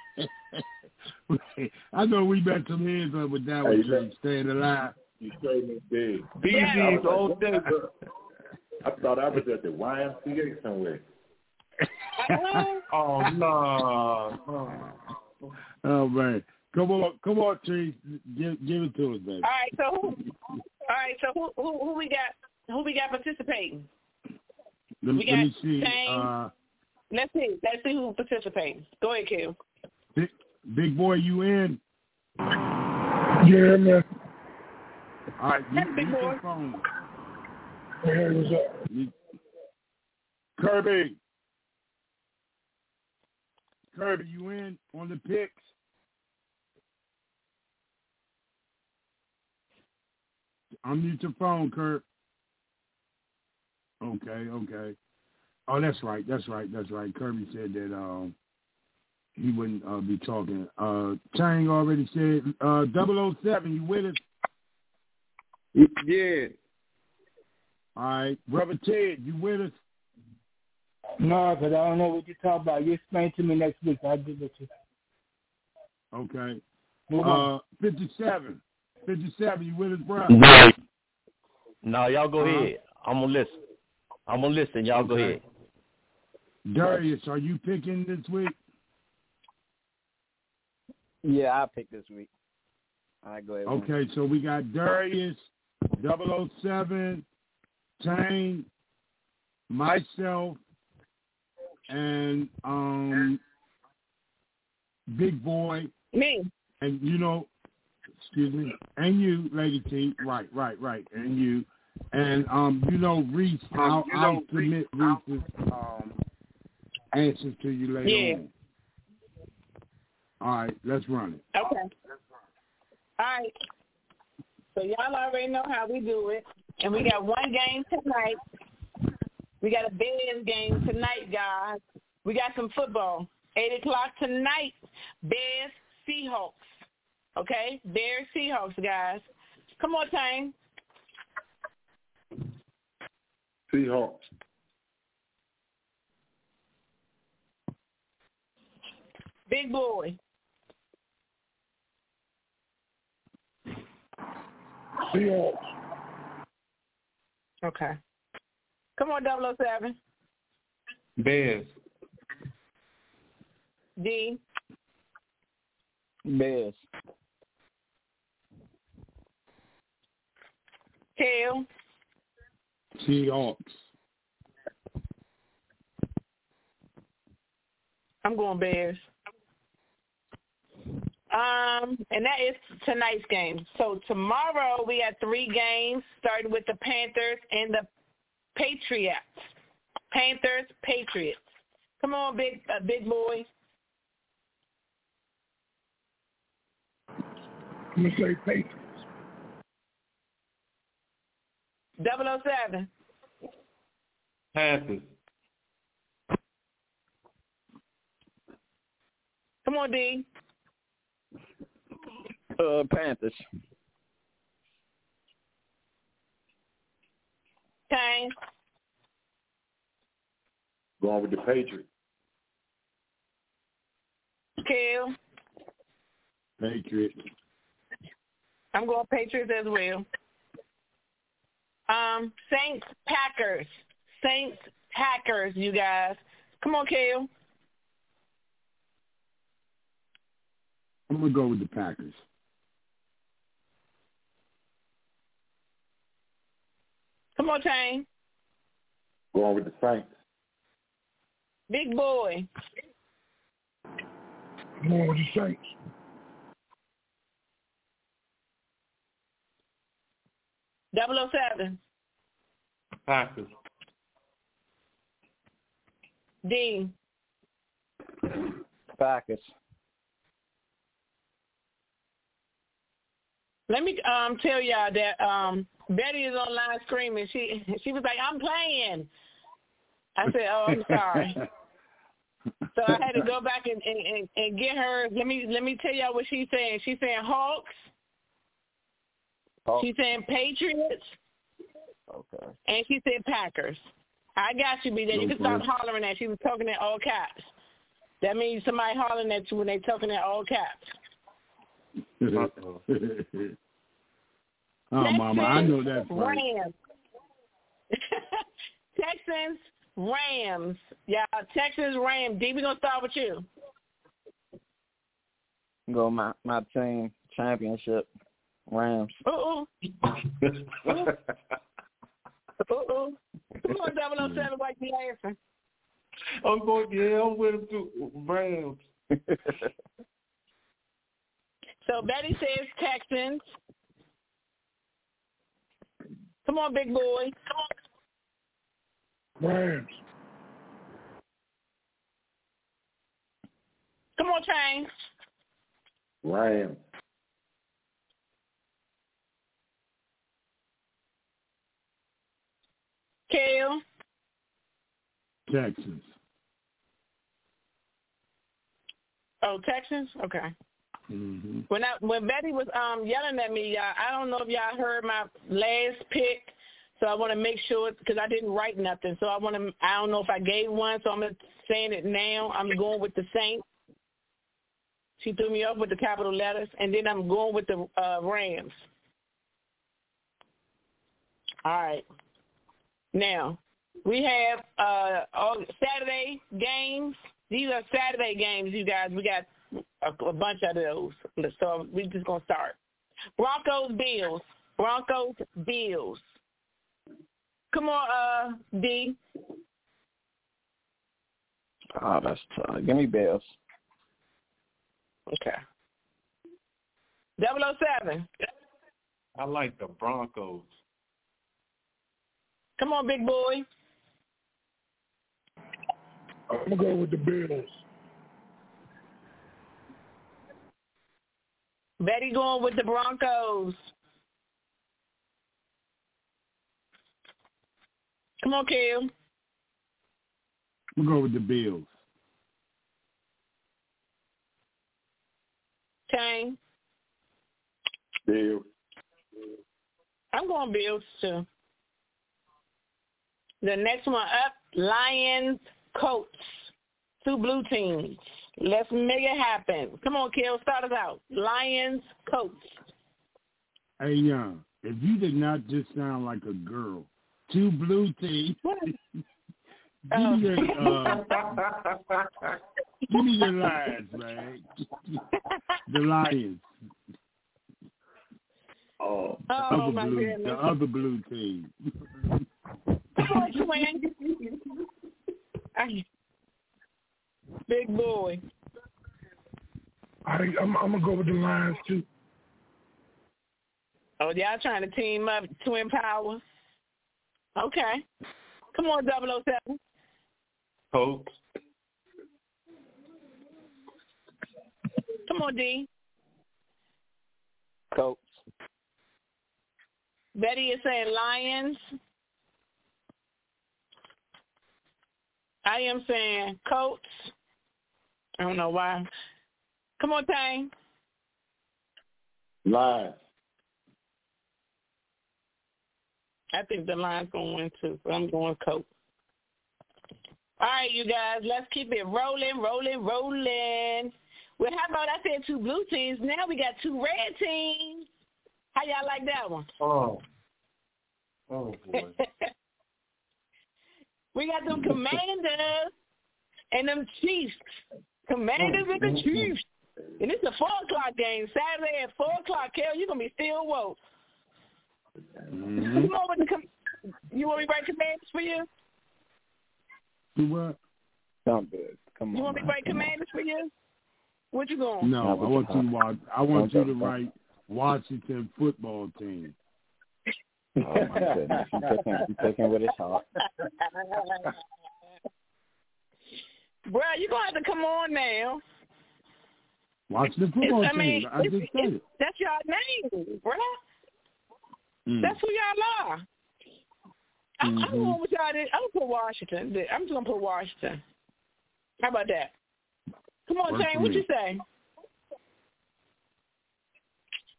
I know we messed some heads up with that one, Tree. Staying alive. You showed me big. BG's all day. I thought I was at the YMCA somewhere. Oh, no. Oh, man. Come on, Tree. Give it to us, baby. All right, so who we got participating? Let me see. Let's see who participating. Go ahead, Q. Big boy, you in? Yeah, man. All right, Big boy. Phone. Hey, what's up? Kirby, you in on the picks? Unmute your phone, Kurt. Okay. Oh, that's right. Kirby said that he wouldn't be talking. Chang already said 007, you with us? Yeah. All right. Brother Ted, you with us? No, because I don't know what you're talking about. You explain to me next week. I'll give it to you. Okay. 57, you with us, bro? No, y'all go ahead. I'm going to listen. Y'all go ahead. Darius, are you picking this week? Yeah, I pick this week. All right, go ahead. Okay, so we got Darius, 007, Tang, myself, and Big Boy. Me. And excuse me, and you, Lady T. Right. And you. And Reese, I'll submit Reese's answers to you later on. All right, let's run it. Okay. All right. So y'all already know how we do it. And we got one game tonight. We got a Bears game tonight, guys. We got some football. 8 o'clock tonight, Bears, Seahawks. Okay? Bears, Seahawks, guys. Come on, Tang. Seahawks. Big boy. Seahawks. Okay. Come on, 007. Bears. D. Bears. Tail. Seahawks. I'm going Bears. And that is tonight's game. So tomorrow we got 3 games, starting with the Panthers and the Patriots. Panthers, Patriots. Come on, big boy. I'm going to say Patriots. 007. Panthers. Come on, D. Panthers. Tang. Going with the Patriots. Kill. Patriots. I'm going Patriots as well. Saints, Packers. Saints, Packers, you guys. Come on, Kale. I'm going to go with the Packers. Come on, Tang. Going with the Saints. Big boy. Going with the Saints. 007. Packers. D. Packers. Let me tell y'all that Betty is online screaming. She was like, "I'm playing." I said, "Oh, I'm sorry." So I had to go back and get her. Let me tell y'all what she's saying. She's saying Hawks. She's saying Patriots. Okay. And she said Packers. I got you, BJ. You can stop hollering at. She was talking in all caps. That means somebody hollering at you when they talking in all caps. Oh, Mama, I know that's right. Rams. Texans, Rams. Yeah, Texans, Rams. D, we're going to start with you. Go my team, championship, Rams. Uh-oh. Uh-oh. Come on, 007, like the answer. I'm with him too. Rams. So Betty says Texans. Come on, big boy. Rams. Come on, Chain. Rams. Kale. Texans. Oh, Texans? Okay. Mm-hmm. When Betty was yelling at me, y'all, I don't know if y'all heard my last pick, so I want to make sure, because I didn't write nothing, so I don't know if I gave one, so I'm saying it now. I'm going with the Saints. She threw me off with the capital letters, and then I'm going with the Rams. All right. Now, we have all Saturday games. These are Saturday games, you guys. We got a bunch of those. So we're just going to start. Broncos, Bills. Broncos, Bills. Come on, D. Oh, that's tough. Give me Bills. Okay. 007. I like the Broncos. Come on, big boy. I'm going to go with the Bills. Betty going with the Broncos. Come on, Kel. We'll go with the Bills. Kane. Bills. I'm going Bills, too. The next one up, Lions, Colts. 2 blue teams. Let's make it happen. Come on, Kel, start us out. Lions, Colts. Hey, young, if you did not just sound like a girl, 2 blue teams. Give me your Lions, man. The Lions. Oh, the other blue team. Come on, Twin. Big boy. I'm going to go with the Lions, too. Oh, y'all trying to team up, twin power? Okay. Come on, 007. Colts. Come on, D. Colts. Betty is saying Lions. I am saying Colts. I don't know why. Come on, Tang. Lions. I think the Lions going to win, too, so I'm going Colts. All right, you guys, let's keep it rolling. Well, how about I said 2 blue teams? Now we got 2 red teams. How y'all like that one? Oh boy. We got them Commanders and them Chiefs. Commanders and the Chiefs. And it's a 4 o'clock game. Saturday at 4 o'clock, Kel, you're going to be still woke. Mm-hmm. You want me to write Commanders for you? Do what? Sound good. Come on. You want me to write Commanders for you? What you going? No, I want you to write Washington football team. Oh my goodness, you taking with his heart. Bro, you're gonna have to come on now. Washington football team. I just said it. That's your name, bro. That's who y'all are. I'm going with y'all. I'm gonna put Washington. I'm just gonna put Washington. How about that? Come on, Shane. What you say?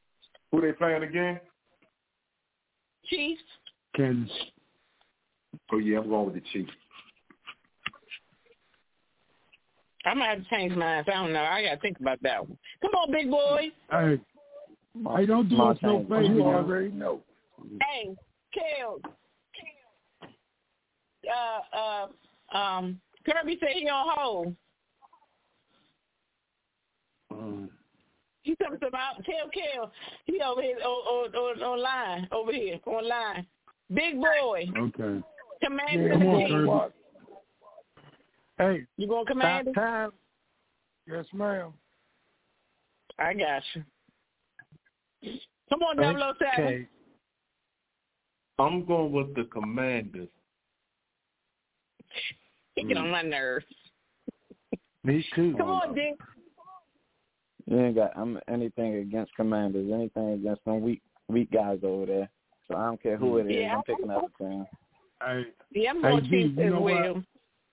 Who they playing again? Chiefs. Kansas. Oh, yeah, I'm going with the Chiefs. I might have to change mine. I don't know. I got to think about that one. Come on, big boy. Hey, I don't do it so fast. You already know. Hey, Kel. Kirby said he on hold. He coming to my tell Kel he over here online over here online. Big boy. Okay. Commander. Yeah, come on, Kirby. Hey, you gonna command it? Time. Yes, ma'am. I got you. Come on, 007. Okay. I'm going with the Commanders. He get on my nerves. Me too. Come on, Dick. You ain't got anything against Commanders, anything against some weak guys over there. So I don't care who it is. Yeah, I'm picking up the team. Yeah, I'm going Chiefs as well.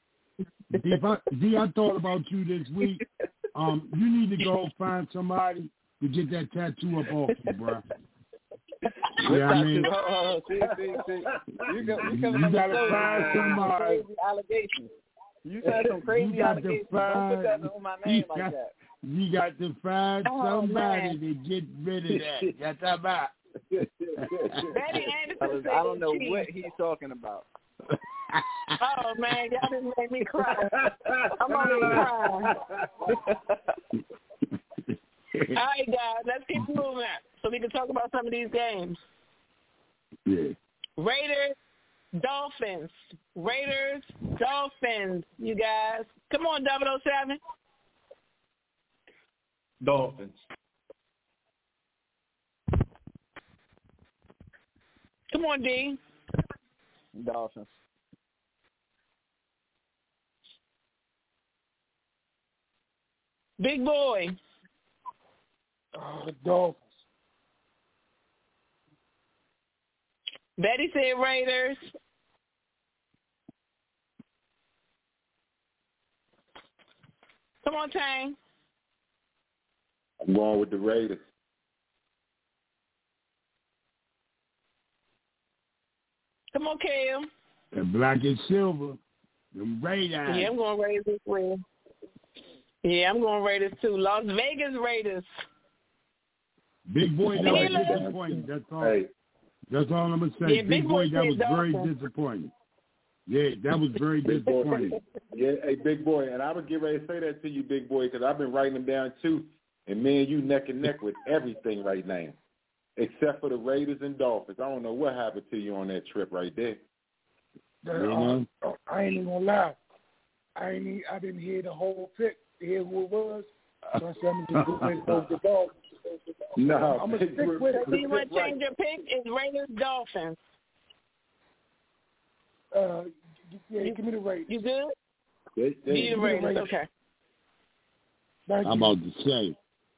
D, I thought about you this week. You need to go find somebody to get that tattoo up off you, bro. Yeah, I mean, see. You gotta find somebody. Crazy allegations. You said some crazy allegations. Don't put that on my name like that. You got to find somebody to get rid of that. That's about. Betty Anderson I don't know what he's talking about. Oh man, y'all just made me cry. I'm already crying. All right, guys, let's keep moving so we can talk about some of these games. Yeah. Raiders, Dolphins, you guys. Come on, 007. Dolphins. Come on, D. Dolphins. Big boy. The Dolphins. Betty said Raiders. Come on, Tang. I'm going with the Raiders. Come on, Kale. And black and silver. The Raiders. Yeah, I'm going Raiders as well. Yeah, I'm going Raiders too. Las Vegas Raiders. Big boy, that was disappointing. That's all. Hey. That's all I'm going to say. Yeah, Big boy, that was Dolphins. very disappointing. Yeah, that was very disappointing. Yeah, hey, big boy, and I was getting ready to say that to you, big boy, because I've been writing them down too, and me and you neck and neck with everything right now, except for the Raiders and Dolphins. I don't know what happened to you on that trip right there. I ain't even gonna lie. I didn't hear the whole pick to hear who it was. So I said I'm just going to go with the Dolphins. No, I'm gonna stick with it. Do you want to change your pick? It's Raiders Dolphins. Yeah, give me the Raiders. You good? Give me the Raiders. Okay. I'm about to say.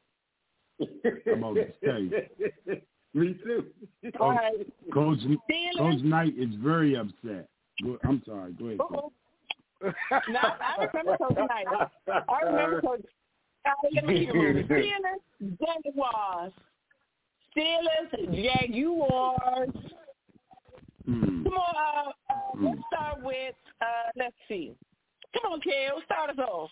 Me too. All right. Coach Knight is very upset. I'm sorry. Go ahead. No, I remember Coach Knight. I remember Coach. Let me hear it. Steelers, Jaguars. Come on, let's start with, let's see. Come on, Kale, start us off.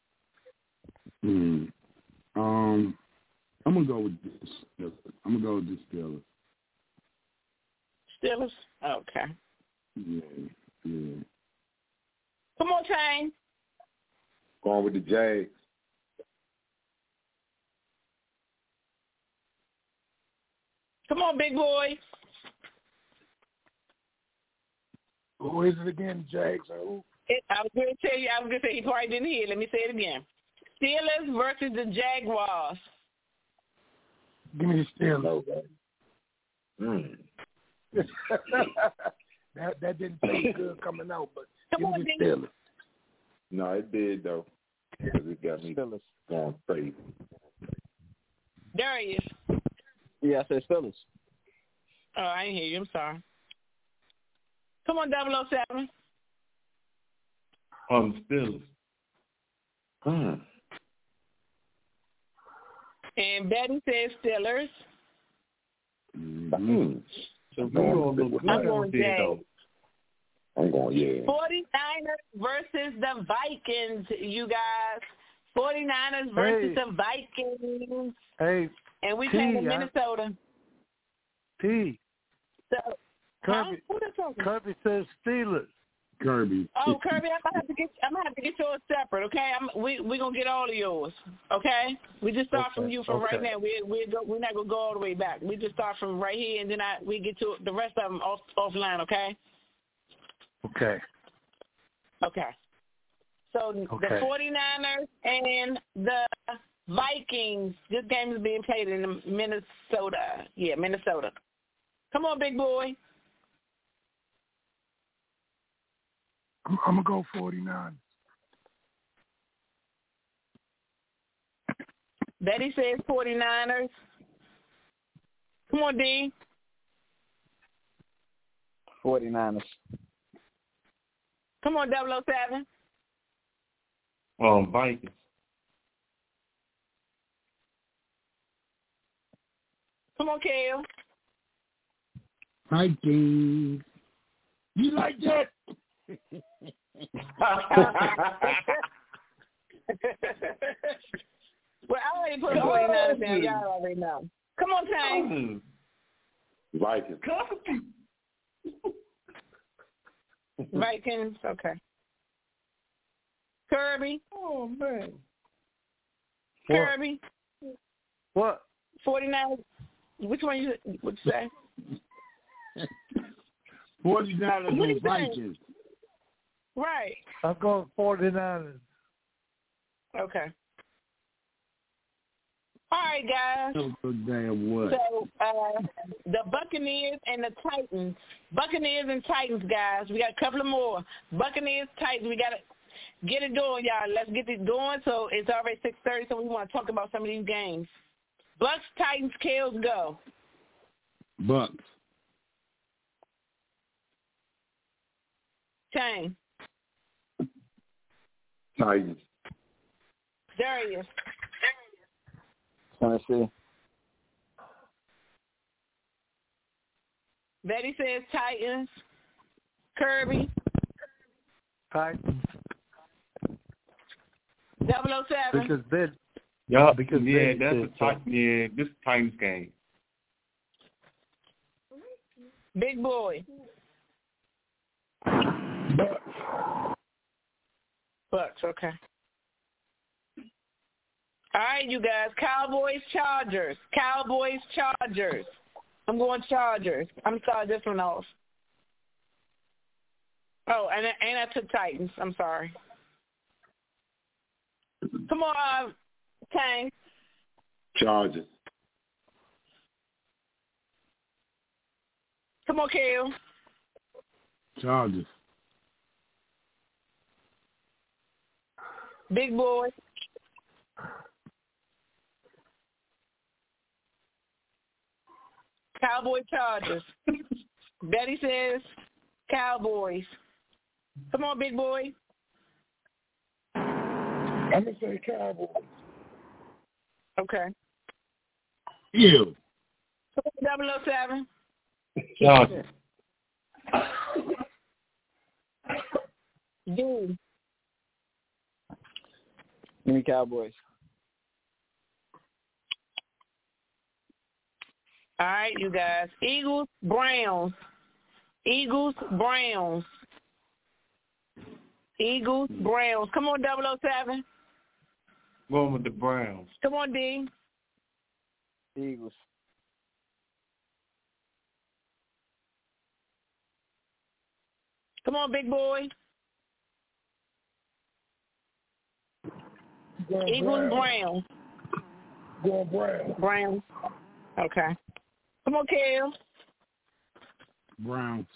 I'm going to go with this. I'm going to go with the Steelers. Steelers? Okay. Yeah. Come on, Tang. Going with the Jags. Come on, big boy. Who is it again? Jags or who? I was going to tell you. I was going to say he probably didn't hear. Let me say it again. Steelers versus the Jaguars. Give me the Steelers. That didn't feel good coming out, but give me the Steelers. No, it did though, because it got me going crazy. Darius. Yeah, I said Steelers. Oh, I didn't hear you. I'm sorry. Come on, 007. Steelers. And Betty says Steelers. So we all look good out there, though. I'm going, yeah. 49ers versus the Vikings, you guys. 49ers versus the Vikings. Hey, and we came to Minnesota. So, Kirby says Steelers. Kirby. Oh, Kirby, I'm gonna have to get yours separate, okay? We're gonna get all of yours, okay? We just start from you from right now. We're not gonna go all the way back. We just start from right here, and then we get to the rest of them offline, okay? Okay. So the 49ers and the Vikings. This game is being played in Minnesota. Yeah, Minnesota. Come on, big boy. I'm going to go 49. Betty says 49ers. Come on, D. 49ers. Come on, 007. Vikings. Come on, Kale. Vikings. You like that? Well, I already put 49ers down. Y'all already know. Come on, Tank. Vikings. Vikings. Okay. Kirby. Oh, man. Kirby. What? 49ers. Which one would you say? 49ers and Vikings. Right. I'm going 49ers. Okay. All right, guys. So damn what? So the Buccaneers and the Titans. Buccaneers and Titans, guys. We got a couple of more. Buccaneers, Titans. We got to get it going, y'all. Let's get it going. So it's already 6:30, so we want to talk about some of these games. Bucks, Titans, Kales, go. Bucks. Chain. Titans. Darius. Tennessee. Betty says Titans. Kirby. Titans. 007. Because Ben. Yeah, because that's Ben a Titans. Yeah, this Titans game. Big boy. Bucks, okay. All right, you guys. Cowboys, Chargers. Cowboys, Chargers. I'm going Chargers. I'm sorry, this one off. Oh, and I took Titans. I'm sorry. Come on, Tang. Chargers. Come on, Kale. Chargers. Big boy. Cowboy Chargers. Betty says Cowboys. Come on, big boy. I'm going to say Cowboys. Okay. You. 007. Chargers. Dude. Give me Cowboys. All right, you guys. Eagles, Browns. Eagles, Browns. Eagles, Browns. Come on, 007. Going with the Browns. Come on, D. Eagles. Come on, big boy. Eagles, Browns. Going Browns. Browns. Okay. Come on, Kale. Browns.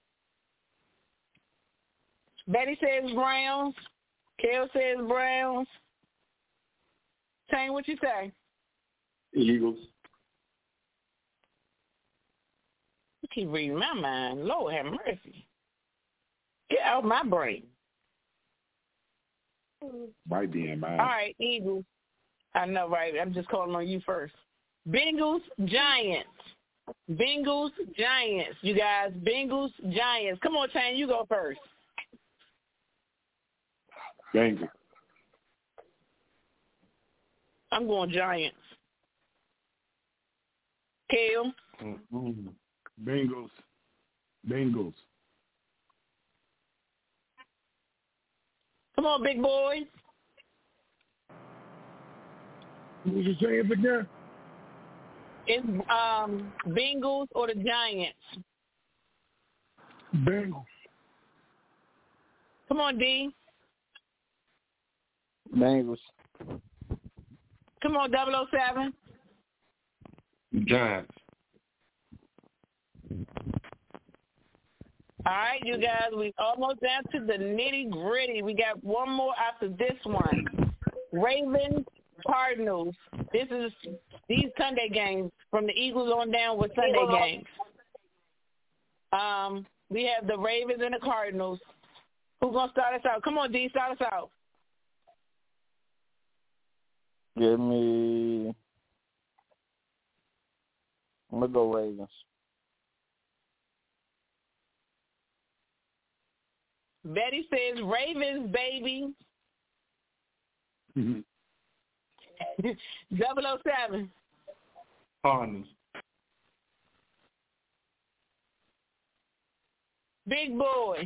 Betty says Browns. Kale says Browns. Tang, what you say? Eagles. You keep reading my mind. Lord have mercy. Get out my brain. Might be in mine. All right, Eagles. I know, right? I'm just calling on you first. Bengals, Giants. Bengals, Giants. You guys, Bengals, Giants. Come on, Tane, you go first. Bengals. I'm going Giants. Kale? Bengals. Bengals. Come on, big boy. What was you saying again? It's Bengals or the Giants. Bengals. Come on, D. Bengals. Come on, 007. Giants. All right, you guys, we almost down to the nitty-gritty. We got one more after this one. Ravens, Cardinals. These Sunday games from the Eagles on down with Sunday games. We have the Ravens and the Cardinals. Who's going to start us out? Come on, D, start us out. Give me... I'm going to go Ravens. Betty says Ravens, baby. 007. Cardinals. Big boy.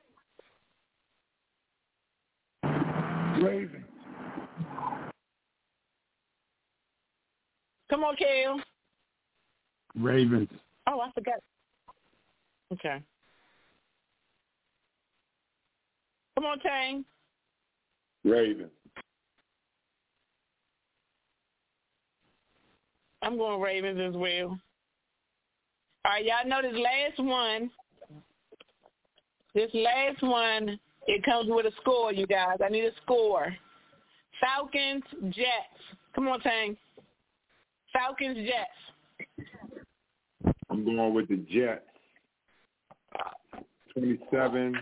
Ravens. Come on, Kale. Ravens. Oh, I forgot. Okay. Come on, Tang. Ravens. I'm going Ravens as well. All right, y'all know this last one. It comes with a score, you guys. I need a score. Falcons, Jets. Come on, Tang. Falcons, Jets. I'm going with the Jets. 27-23.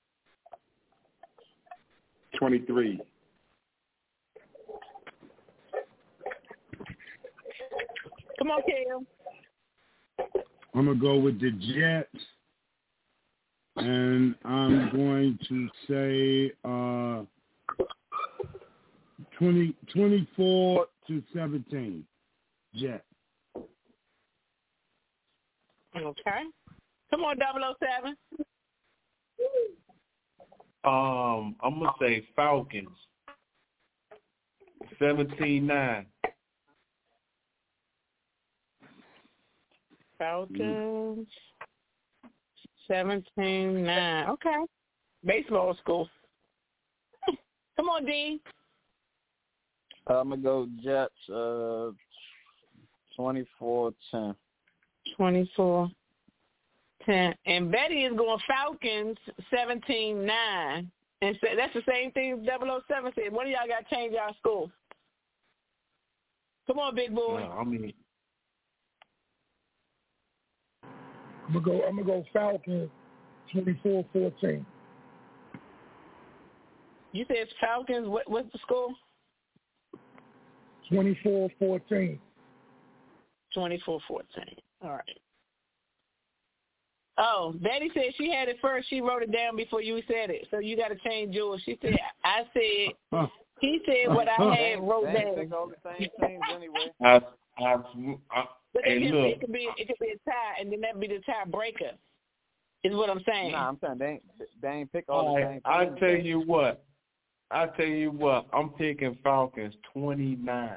Come on, Kale. I'm going to go with the Jets. And I'm going to say 24-17. Jets. Okay. Come on, 007. I'm gonna say Falcons. 17-9. Falcons. 17-9. Okay. Baseball school. Come on, D. I'm going to go Jets 24-10. 24-10. And Betty is going Falcons 17-9. And so that's the same thing 007 said. One of y'all got to change our score. Come on, big boy. No, I mean, I'm gonna go Falcons 24-14. You said it's Falcons. What's the score? 24-14. 24-14. All right. Oh, Betty said she had it first. She wrote it down before you said it. So you got to change yours. She said, I said, he said what I had wrote down. Pick all the same teams anyway. But it could be a tie, and then that'd be the tie breaker. Is what I'm saying. Nah, I'm saying they ain't pick all the same teams. I tell you what. I'm picking Falcons 29.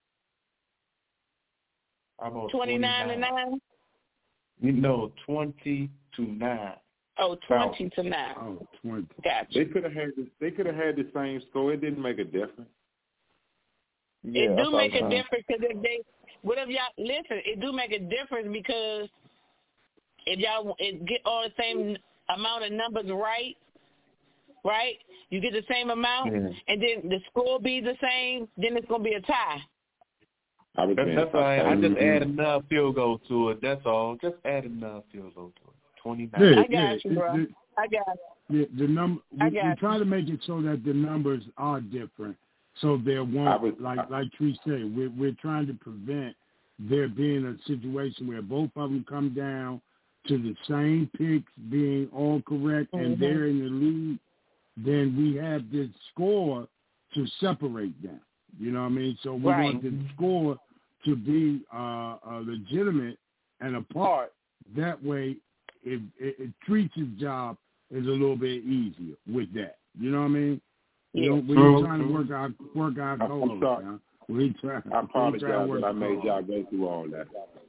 29-9? No, 20-9. Oh, 20-9. Oh, 20. Gotcha. They could have had the same score. It didn't make a difference. Yeah, it do make a difference because if they, whatever y'all listen, it do make a difference because if y'all get all the same amount of numbers right, you get the same amount, and then the score be the same, then it's gonna be a tie. That's all right. I just add enough field goal to it. That's all. Just add enough field goal to it. 29. I got you, bro. I got it. The number. We try to make it so that the numbers are different, so there won't, like Tree said, we're trying to prevent there being a situation where both of them come down to the same picks being all correct and they're in the lead, then we have this score to separate them. You know what I mean? So we want the score to be legitimate and apart. That way, it treats his job is a little bit easier with that. You know what I mean? Yeah. We're trying to work our goals. I apologize that I made y'all go through all that.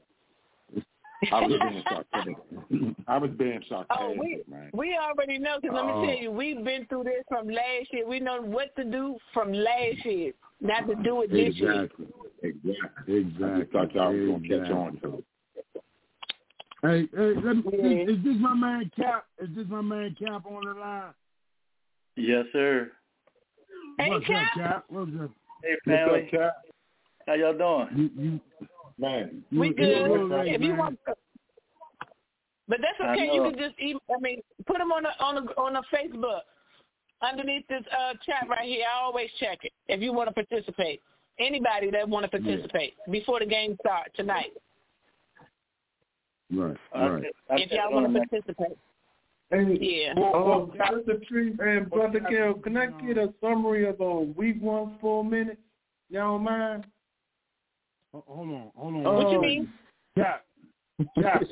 I was being sarcastic, man. We already know, because let me tell you, we've been through this from last year. We know what to do from last year, not to do it this year. Exactly. I just thought y'all was going to catch on to it. Hey, is this my man Cap? Is this my man Cap on the line? Yes, sir. Hey, What's Cap? up, Cap? What's up? Hey, family. What's up, Cap? How y'all doing? Man, we good. If you want, but that's okay. You can just put them on the Facebook underneath this chat right here. I always check it if you want to participate. Anybody that want to participate before the game starts tonight. Right. If y'all want to participate. Hey, Mr. Tree and Brother Gil, can I get a summary of week 1 for a minute? Y'all mind? Hold on. What you mean? Cap. If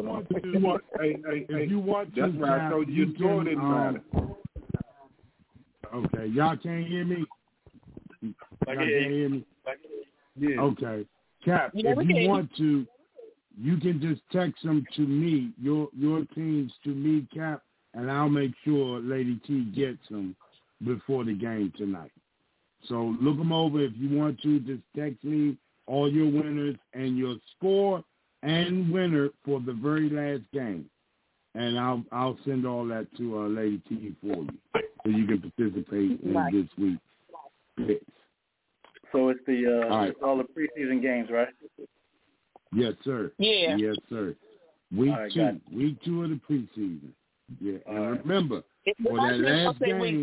you want to, that's why I told you score didn't matter. Okay, y'all can't hear me? I can hear me. Yeah. Okay. Cap, if you want to, you can just text them to me, your teams to me, Cap, and I'll make sure Lady T gets them before the game tonight. So look them over if you want to. Just text me all your winners and your score and winner for the very last game, and I'll send all that to Lady T for you, so you can participate in this week's picks. So it's the all the preseason games, right? Yes, sir. Yeah. Yes, sir. Week 2 of the preseason. Yeah, and remember for that last game.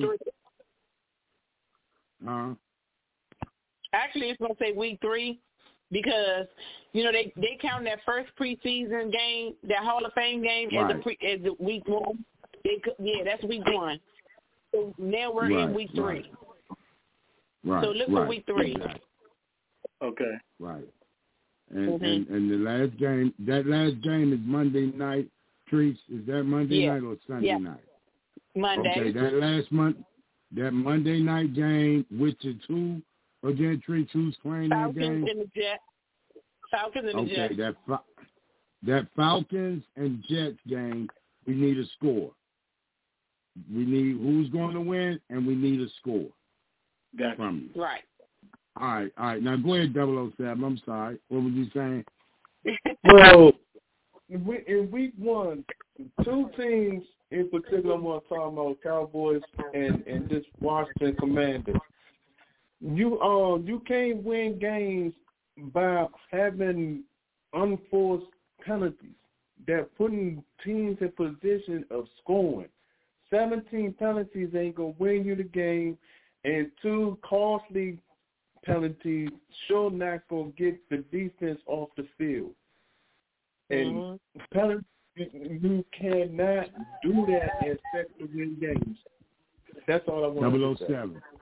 Actually, it's going to say week 3 because, they count that first preseason game, that Hall of Fame game, as the week 1. That's week 1. So now we're in week 3. Right. So look for week 3. Exactly. Okay. Right. And the last game, that last game is Monday night. Treese, is that Monday night or Sunday night? Monday. Okay, that Monday night game, which is who again, Treese? Who's playing that game? Falcons and the Jets. Okay, that Falcons and Jets game, we need a score. We need who's going to win, and we need a score from you. Right. All right. Now go ahead, 007. I'm sorry. What was you saying? Well, in week 1, 2 teams in particular I want to talk about, Cowboys and this Washington Commanders. You can't win games by having unforced penalties that putting teams in position of scoring. 17 penalties ain't gonna win you the game, and 2 costly penalties sure not gonna get the defense off the field. And penalties, you cannot do that and expect to win games. That's all I want to say.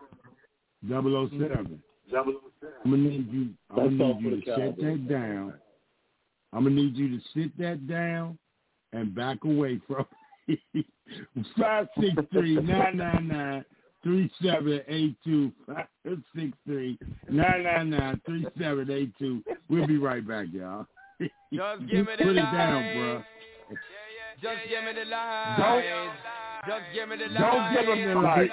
007. I'm gonna need you to sit that down. I'm gonna need you to sit that down and back away from 563-999-3782. 563-999-3782. We'll be right back, y'all. Just give me the Put light. it down, bro. Just give me the light. Just give me the light. Don't give him the light.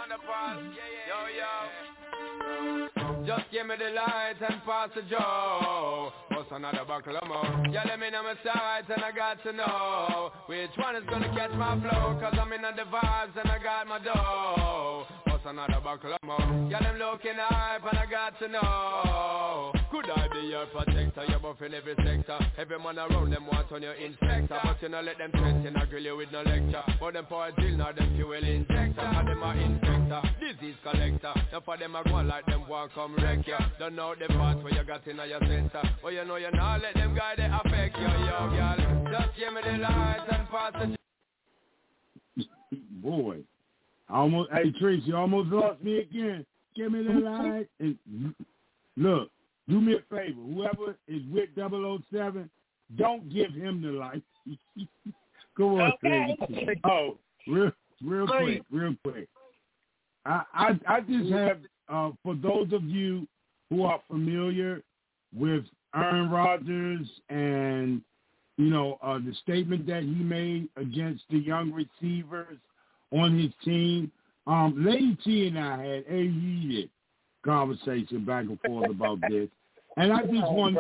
Just give me the light and pass the joe. What's another buckle of more? Yeah, let me know my sides and I got to know which one is gonna catch my flow. Cause I'm in the vibes and I got my dough. What's another buckle of more? Yeah, them looking hype and I got to know. Could I be your protector? You're buff in every sector. Every man around them want on your inspector. But you know let them threaten, I grill you with no lecture. But them for a drill, now them fuel injector. And them are inspector. disease collector. Now for them I go like them want come wreck ya. Don't know the parts where you got in your center. But you know you not let them guys they affect you, yo, girl. Just give me the light and pass the boy. Hey, Trace, you almost lost me again. Give me the light. And look, do me a favor. Whoever is with 007, don't give him the light. Go on, okay. Trace. Oh, real quick. I just have, for those of you who are familiar with Aaron Rodgers and, the statement that he made against the young receivers on his team, Lady T and I had a heated conversation back and forth about this. And I just wanted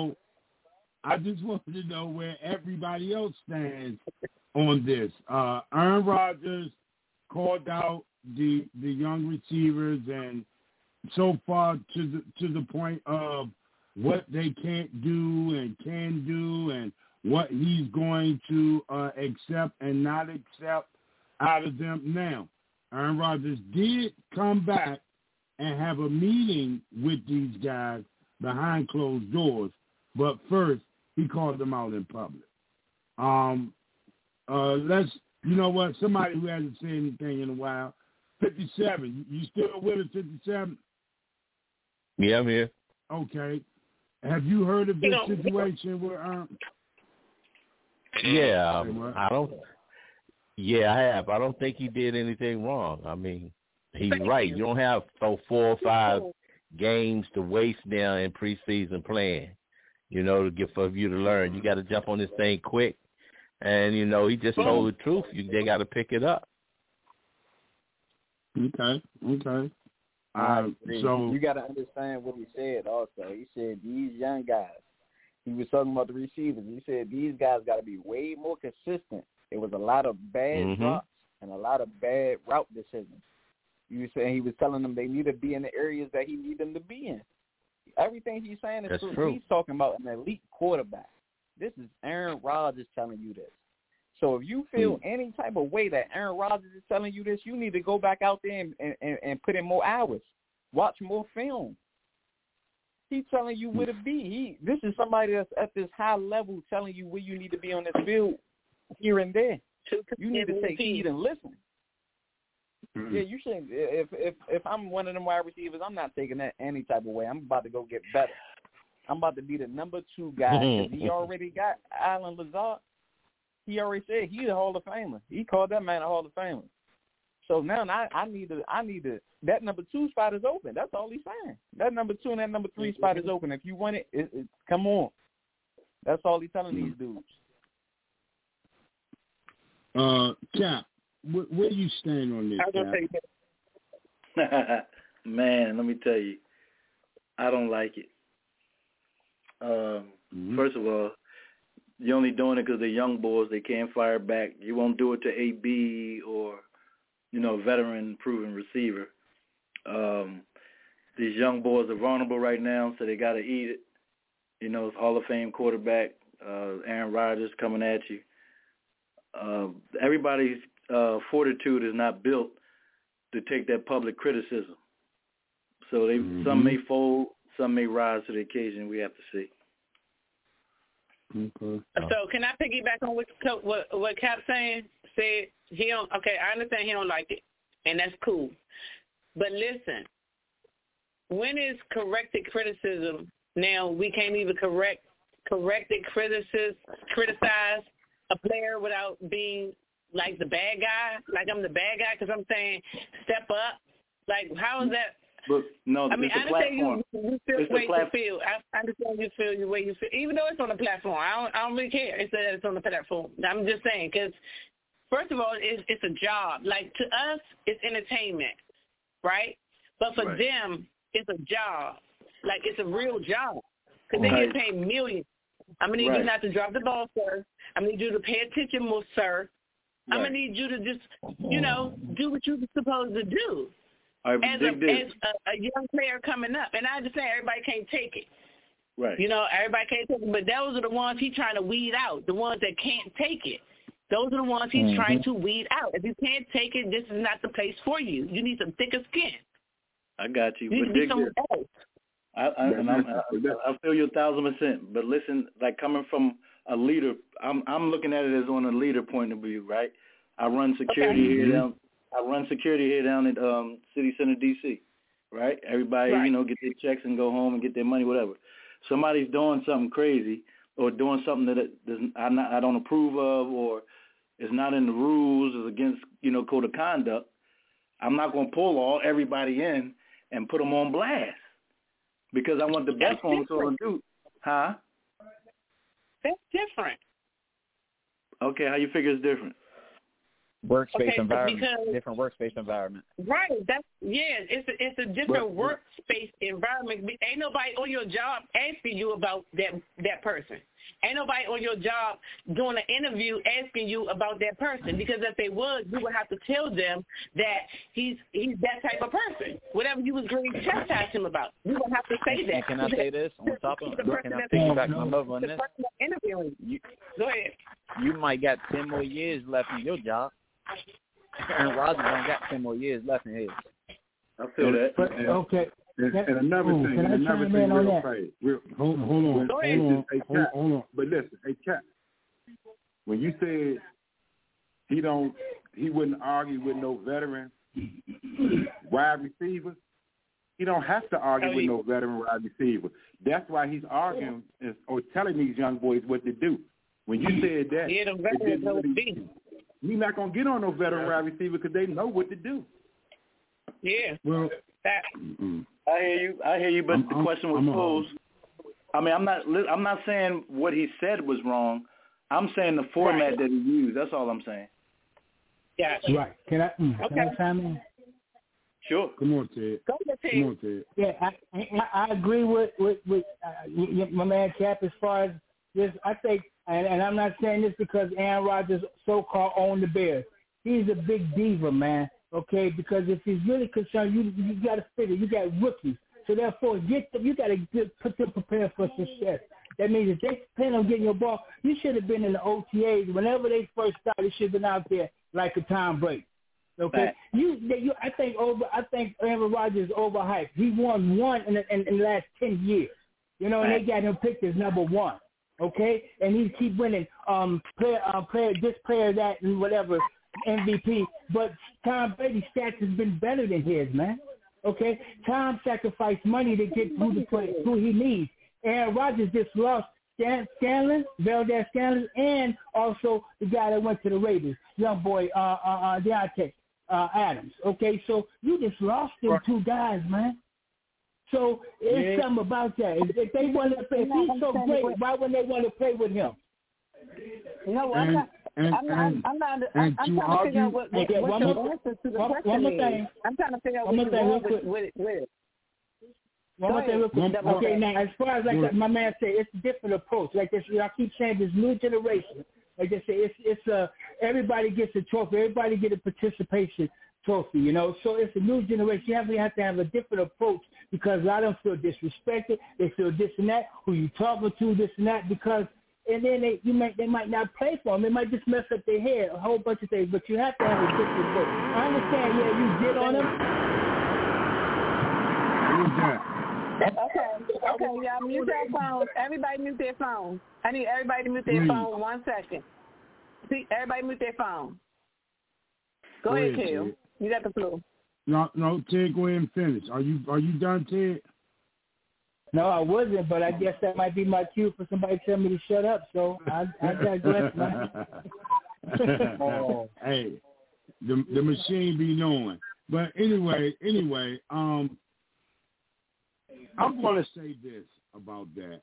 to know where everybody else stands on this. Aaron Rodgers called out the young receivers, and so far to the point of what they can't do and can do, and what he's going to accept and not accept out of them. Now, Aaron Rodgers did come back and have a meeting with these guys behind closed doors, but first he called them out in public. Somebody who hasn't said anything in a while. 57. You still with us, 57? Yeah, I'm here. Okay. Have you heard of this situation where Yeah, I have. I don't think he did anything wrong. I mean, he's right. You don't have 4 or 5 games to waste now in preseason playing, for you to learn. You got to jump on this thing quick. And, he just told the truth. They got to pick it up. Okay. So you got to understand what he said also. He said these young guys, he was talking about the receivers. He said these guys got to be way more consistent. It was a lot of bad drops and a lot of bad route decisions. You said he was telling them they need to be in the areas that he need them to be in. Everything he's saying is true. He's talking about an elite quarterback. This is Aaron Rodgers telling you this. So if you feel any type of way that Aaron Rodgers is telling you this, you need to go back out there and put in more hours. Watch more film. He's telling you where to be. This is somebody that's at this high level telling you where you need to be on this field here and there. You need to take heed and listen. Yeah, you shouldn't. If I'm one of them wide receivers, I'm not taking that any type of way. I'm about to go get better. I'm about to be the number 2 guy. He already got Allen Lazard. He already said he's a Hall of Famer. He called that man a Hall of Famer. So now I need to. That number 2 spot is open. That's all he's saying. That number 2 and that number 3 spot is open. If you want it, come on. That's all he's telling these dudes. Cap, where do you stand on this, Cap? Man, let me tell you, I don't like it. First of all, you're only doing it because they're young boys. They can't fire back. You won't do it to AB or, veteran proven receiver. These young boys are vulnerable right now, so they got to eat it. It's Hall of Fame quarterback, Aaron Rodgers coming at you. Everybody's fortitude is not built to take that public criticism. So some may fold, some may rise to the occasion. We have to see. Okay. So can I piggyback on what Cap said he don't. Okay, I understand he don't like it, and that's cool. But listen, when is corrected criticism? Now we can't even criticize a player without being like the bad guy, like I'm the bad guy because I'm saying step up. Like how is that? But no, I mean, I understand you feel the way you feel. I understand you feel the way you feel, even though it's on the platform. I don't really care. It's on the platform. I'm just saying because, first of all, it's a job. Like to us, it's entertainment, right? But for them, it's a job. Like it's a real job because they get paid millions. I'm gonna need you not to drop the ball, sir. I'm gonna need you to pay attention more, sir. I'm gonna need you to just, do what you're supposed to do. As a young player coming up, and I understand everybody can't take it. Right. Everybody can't take it, but those are the ones he's trying to weed out, the ones that can't take it. Those are the ones he's trying to weed out. If you can't take it, this is not the place for you. You need some thicker skin. I got you. You need to be someone else. I feel you 1,000%. But listen, like coming from a leader, I'm looking at it as on a leader point of view, right? I run security here down. I run security here down at City Center, D.C. Right? Everybody, get their checks and go home and get their money, whatever. Somebody's doing something crazy or doing something that I don't approve of, or is not in the rules, is against code of conduct. I'm not going to pull everybody in and put them on blast because I want the best for them to do. Huh? That's different. Okay, how you figure it's different? Workspace environment, different workspace environment. Right, it's a different workspace environment. Ain't nobody on your job asking you about that person. Ain't nobody on your job doing an interview asking you about that person, because if they would, you would have to tell them that he's that type of person. Whatever you was going to chastise him about, you would have to say that. Can I say this on top of? Can I piggyback my love on this? Go ahead. You might got 10 more years left in your job. Aaron Rodgers don't got 10 more years left in his. I feel that. But, okay. And another thing, real fast. Hold on. But listen, hey, Cap, when you said he wouldn't argue with no veteran wide receiver, he don't have to argue with no veteran wide receiver. That's why he's arguing or telling these young boys what to do. When you said that, you're not going to get on no veteran wide receiver because they know what to do. Yeah. Well, I hear you, but the question was posed. I mean, I'm not saying what he said was wrong. I'm saying the format that he used. That's all I'm saying. Yeah. Right. Can I chime in? Sure. Come on, Ted. Go ahead, Ted. Yeah, I agree with my man Cap as far as this. I think, and I'm not saying this because Aaron Rodgers so-called owned the Bears. He's a big diva, man. Okay, because if he's really concerned, you got to figure you got rookies. So therefore, you got to put them prepared for success. That means if they plan on getting your ball, you should have been in the OTAs whenever they first started. You should have been out there like a Tom Brady. Okay, I think Aaron Rodgers is overhyped. He won one in the last 10 years. And they got him picked as number one. Okay, and he keep winning player this, player that, and whatever. MVP, but Tom Brady's stats has been better than his, man. Okay, Tom sacrificed money to get who he needs. Aaron Rodgers just lost Valdez Scanlon, and also the guy that went to the Raiders, young boy Deontay Adams. Okay, so you just lost them two guys, man. So it's something about that. If they want to play, if he's so great, why wouldn't they want to play with him? No, I'm not. I'm trying to figure out what your answer to the question is. I'm trying to figure out what you want with it. One more thing real quick. Okay, now, as far as my man said, it's a different approach. Like this, I keep saying this new generation. Like they say, it's everybody gets a trophy. Everybody get a participation trophy, So it's a new generation. You have to have a different approach because a lot of them feel disrespected. They feel this and that. Who you talking to, this and that, because and then they might not play for them. They might just mess up their head, a whole bunch of things. But you have to have a different approach. I understand, you did on them. Okay, y'all mute their phones. Everybody mute their phones. I need everybody to mute their phone 1 second. See, everybody mute their phone. Go ahead, Kel. You got the floor. No, Ted, go ahead and finish. Are you done, Ted? No, I wasn't, but I guess that might be my cue for somebody to tell me to shut up. So I digress, man. Hey, the machine be knowing. But anyway, I'm going to say this about that.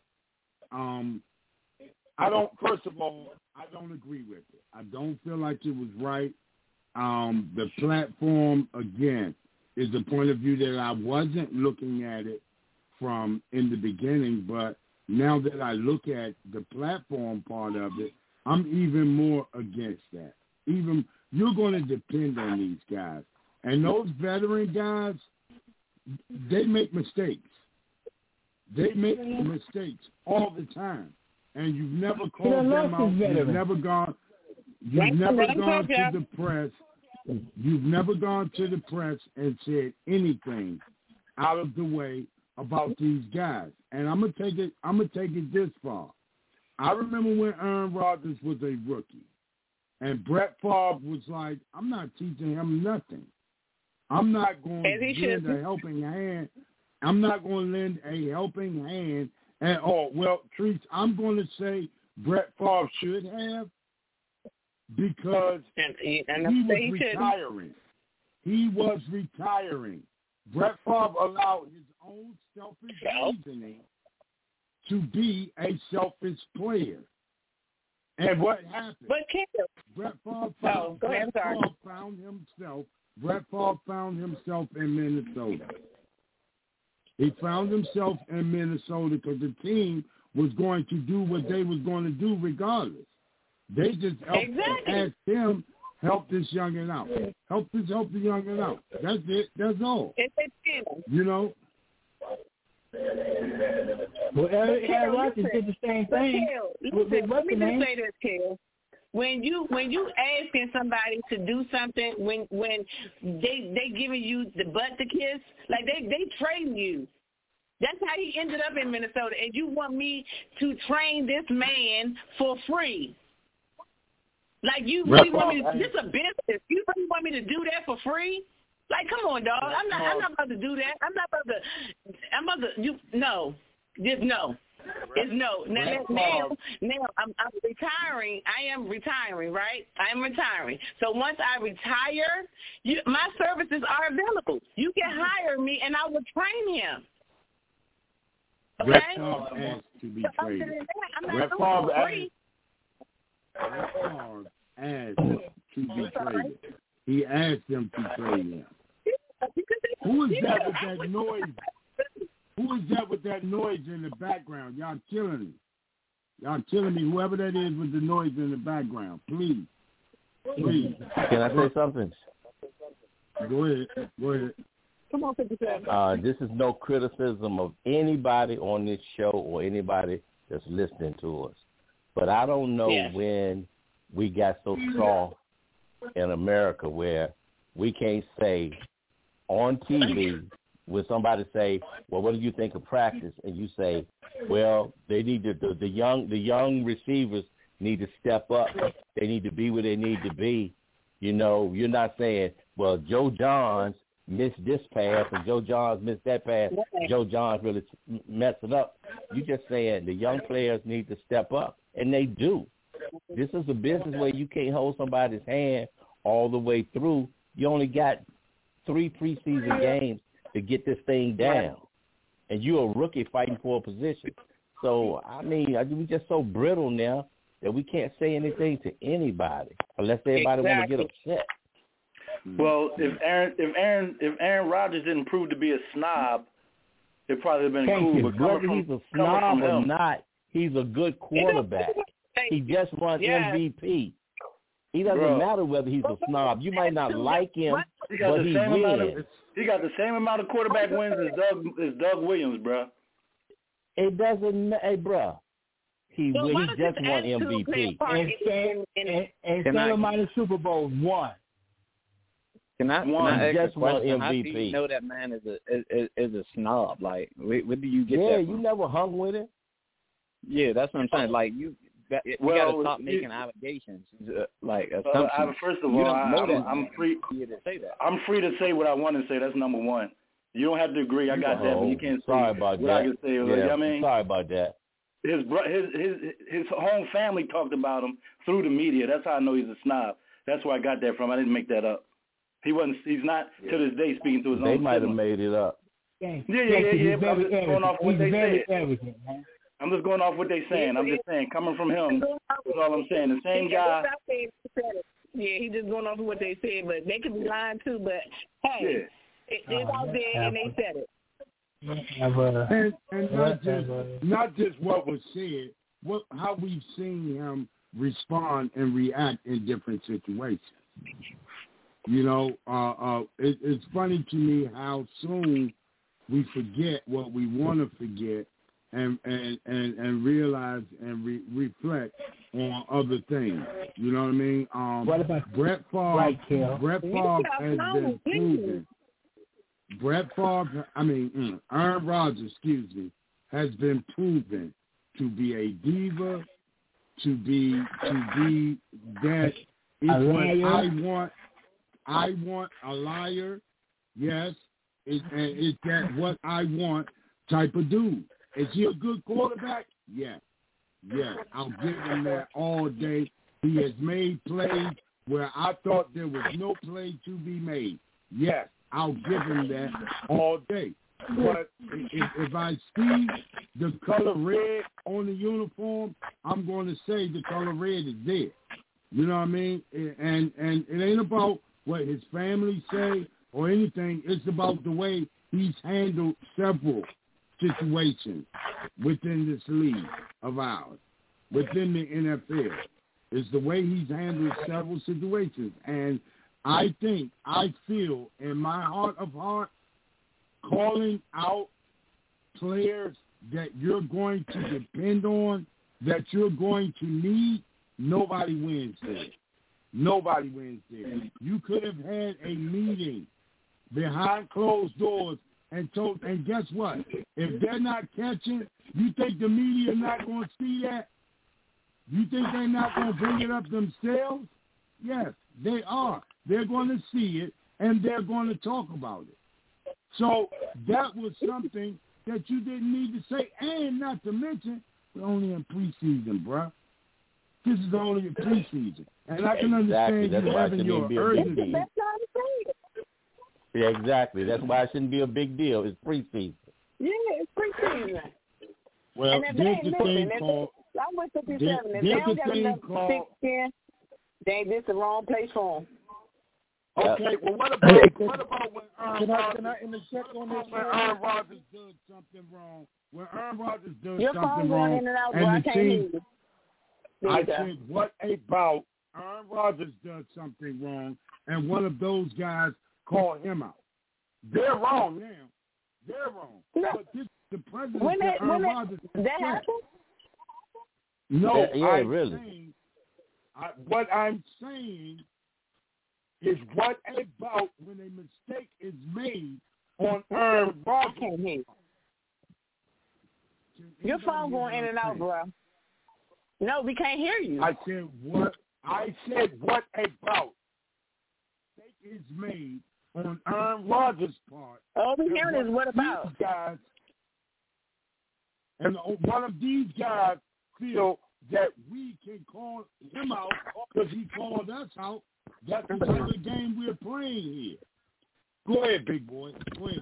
First of all, I don't agree with it. I don't feel like it was right. The platform, again, is the point of view that I wasn't looking at it from in the beginning, but now that I look at the platform part of it, I'm even more against that. Even you're going to depend on these guys. And those veteran guys, they make mistakes. They make mistakes all the time. And you've never called them out. You've never gone. You've never gone to the press. You've never gone to the press and said anything out of the way about these guys. And I'm gonna take it this far. I remember when Aaron Rodgers was a rookie, and Brett Favre was like, "I'm not teaching him nothing. I'm not going to lend a helping hand. I'm not going to lend a helping hand at all." Well, Treese, I'm going to say Brett Favre should have, because he was retiring. He was retiring. Brett Favre allowed his own selfish reasoning to be a selfish player. And what happened? Brett Favre found himself in Minnesota. He found himself in Minnesota because the team was going to do what they was going to do regardless. They just asked him, help this youngin' out. Help the youngin' out. That's it. That's all. You know? Well, Aaron Rodgers did the same thing. Let me just say this, Kel. When you asking somebody to do something, when they giving you the butt to kiss, like they train you. That's how he ended up in Minnesota. And you want me to train this man for free? Like you really want me? This is a business. You really want me to do that for free? Like, come on, dog. I'm not about to do that. I'm about to. No. Just no. It's no. Now I'm retiring. I am retiring, right? I am retiring. So once I retire, my services are available. You can hire me, and I will train him. Okay? Brett Favre asked to be traded. Brett Favre asked to be traded. He asked them to trade him. Who is that with that noise? Who is that with that noise in the background? Y'all killing me. Y'all killing me. Whoever that is with the noise in the background, please. Please. Can I say something? Go ahead. Come on, 57. This is no criticism of anybody on this show or anybody that's listening to us. But I don't know when we got so soft in America where we can't say on TV when somebody say, well, what do you think of practice? And you say, well, they need to, the young receivers need to step up. They need to be where they need to be. You know, you're not saying, well, Joe Johns missed this pass and Joe Johns missed that pass. Joe Johns really messed it up. You're just saying the young players need to step up, and they do. This is a business where you can't hold somebody's hand all the way through. You only got 3 preseason games to get this thing down, and you're a rookie fighting for a position. So, I mean, we're just so brittle now that we can't say anything to anybody unless everybody want to get upset. Well, if Aaron Rodgers didn't prove to be a snob, it probably would have been cool. But whether he's a snob or not, he's a good quarterback. He just won MVP. He doesn't matter whether he's a snob. You might not like him, but he wins. He got the same amount of quarterback wins as Doug Williams, bro. It doesn't, hey, bro. He just won MVP. And same amount of Super Bowls won. Can I ask just a won question? MVP. How do you know that man is a snob? Like, where do you get that from? You never hung with him. Yeah, that's what I'm saying. Like, you got to stop making allegations, like assumptions. First of all, I'm free to say that. I'm free to say what I want to say. That's number one. You don't have to agree. I got that, but you can't say about what that. I can say. Yeah, I mean, sorry about that. His home family talked about him through the media. That's how I know he's a snob. That's where I got that from. I didn't make that up. He's not to this day speaking to his own. They might have made it up. Yeah. But I'm just going off what they said. I'm just going off what they're saying. I'm just saying, coming from him, that's all I'm saying. The same guy. Yeah, he's just going off of what they said, but they could be lying too. But hey, it's out there and they said it. And not just what was said, how we've seen him respond and react in different situations. You know, it's funny to me how soon we forget what we want to forget and realize and reflect on other things. You know what I mean? What about Brett Favre? Right, Kel. Brett Favre has been proven. Aaron Rodgers, has been proven to be a diva, to be that is what I want a liar. Yes, it's that what I want type of dude. Is he a good quarterback? Yes. I'll give him that all day. He has made plays where I thought there was no play to be made. Yes, I'll give him that all day. But if I see the color red on the uniform, I'm going to say the color red is there. You know what I mean? And it ain't about what his family say or anything. It's about the way he's handled several situations within this league of ours, within the NFL. It's the way he's handled several situations. And I feel in my heart of hearts, calling out players that you're going to depend on, that you're going to need, nobody wins there. Nobody wins there. You could have had a meeting behind closed doors and guess what? If they're not catching, you think the media not going to see that? You think they're not going to bring it up themselves? Yes, they are. They're going to see it, and they're going to talk about it. So that was something that you didn't need to say, and not to mention, we're only in preseason, bruh. This is only in preseason. And I can understand you having your urgency. Yeah, exactly. That's why it shouldn't be a big deal. It's preseason. Yeah, it's preseason. Well, there's the thing called... I'm with 57. If they don't get enough 6-10, then this is the wrong place for them. Okay, well, what about when Can I interject on this? When Aaron Rodgers does something wrong, Your phone going in and out, bro. I can't hear you. I said, what about Aaron Rodgers does something wrong, and one of those guys call him out? They're wrong now. They're wrong. No. But this, the president when Aaron Rodgers. That happened? No, really. What I'm saying is what about when a mistake is made on Aaron Rodgers? I can't hear you. Your phone going in and out, bro. No, we can't hear you. I said what about mistake is made on Aaron Rodgers' part? All we're hearing is what about? Guys, and one of these guys feel that we can call him out because he called us out. That's the type of game we're playing here. Go ahead, big boy.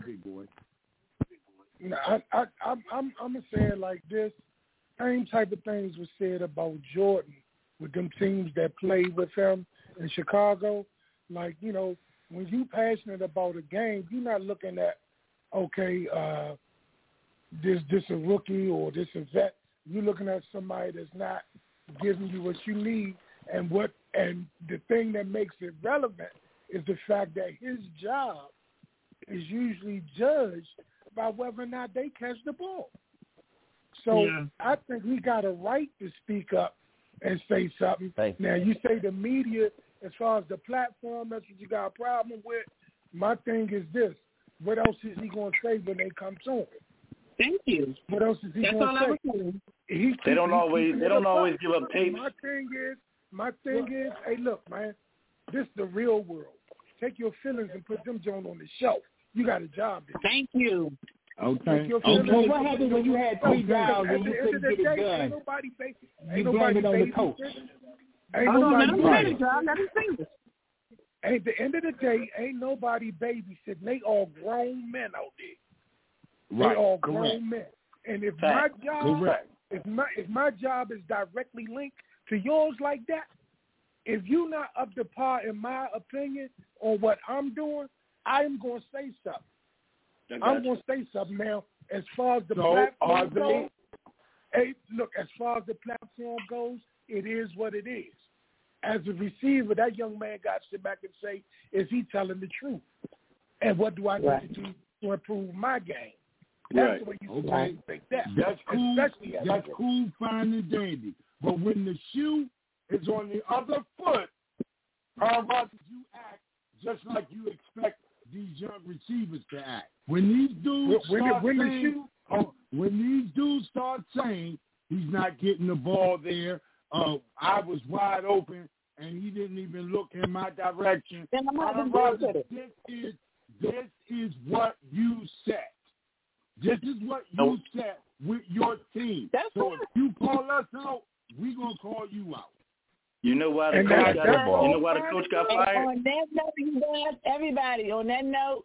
I'm gonna say it like this. Same type of things was said about Jordan with them teams that played with him in Chicago. Like, you know, when you passionate about a game, you're not looking at, okay, this a rookie or this a vet. You're looking at somebody that's not giving you what you need, and the thing that makes it relevant is the fact that his job is usually judged by whether or not they catch the ball. So I think he got a right to speak up and say something. Now, you say the media, as far as the platform, that's what you got a problem with. My thing is this. What else is he going to say when they come to him? Thank you. What else is he going to say? They don't always give up tapes. My thing is, hey, look, man, this is the real world. Take your feelings and put them Jones on the shelf. You got a job to do. Thank you. Okay. What happened when you had 3 downs and you couldn't get it done? You blame it on the coach. At the end of the day, ain't nobody babysitting. They all grown men out there. Right. They all grown men. And if my job is directly linked to yours like that, if you're not up to par, in my opinion, on what I'm doing, I'm going to say something. I'm going to say something now. As far as the platform goes, hey, look, as far as the platform goes, it is what it is. As a receiver, that young man got to sit back and say, is he telling the truth? And what do I need to do to improve my game? That's the way you think that. That's cool. That's cool, fine and dandy. But when the shoe is on the other foot, how about you act just like you expect these young receivers to act? When these dudes start saying he's not getting the ball there, I was wide open and he didn't even look in my direction. This is what you said. This is what you said with your team. So if you call us out, we're going to call you out. You know why the coach got fired? On that note, you guys, everybody, on that note,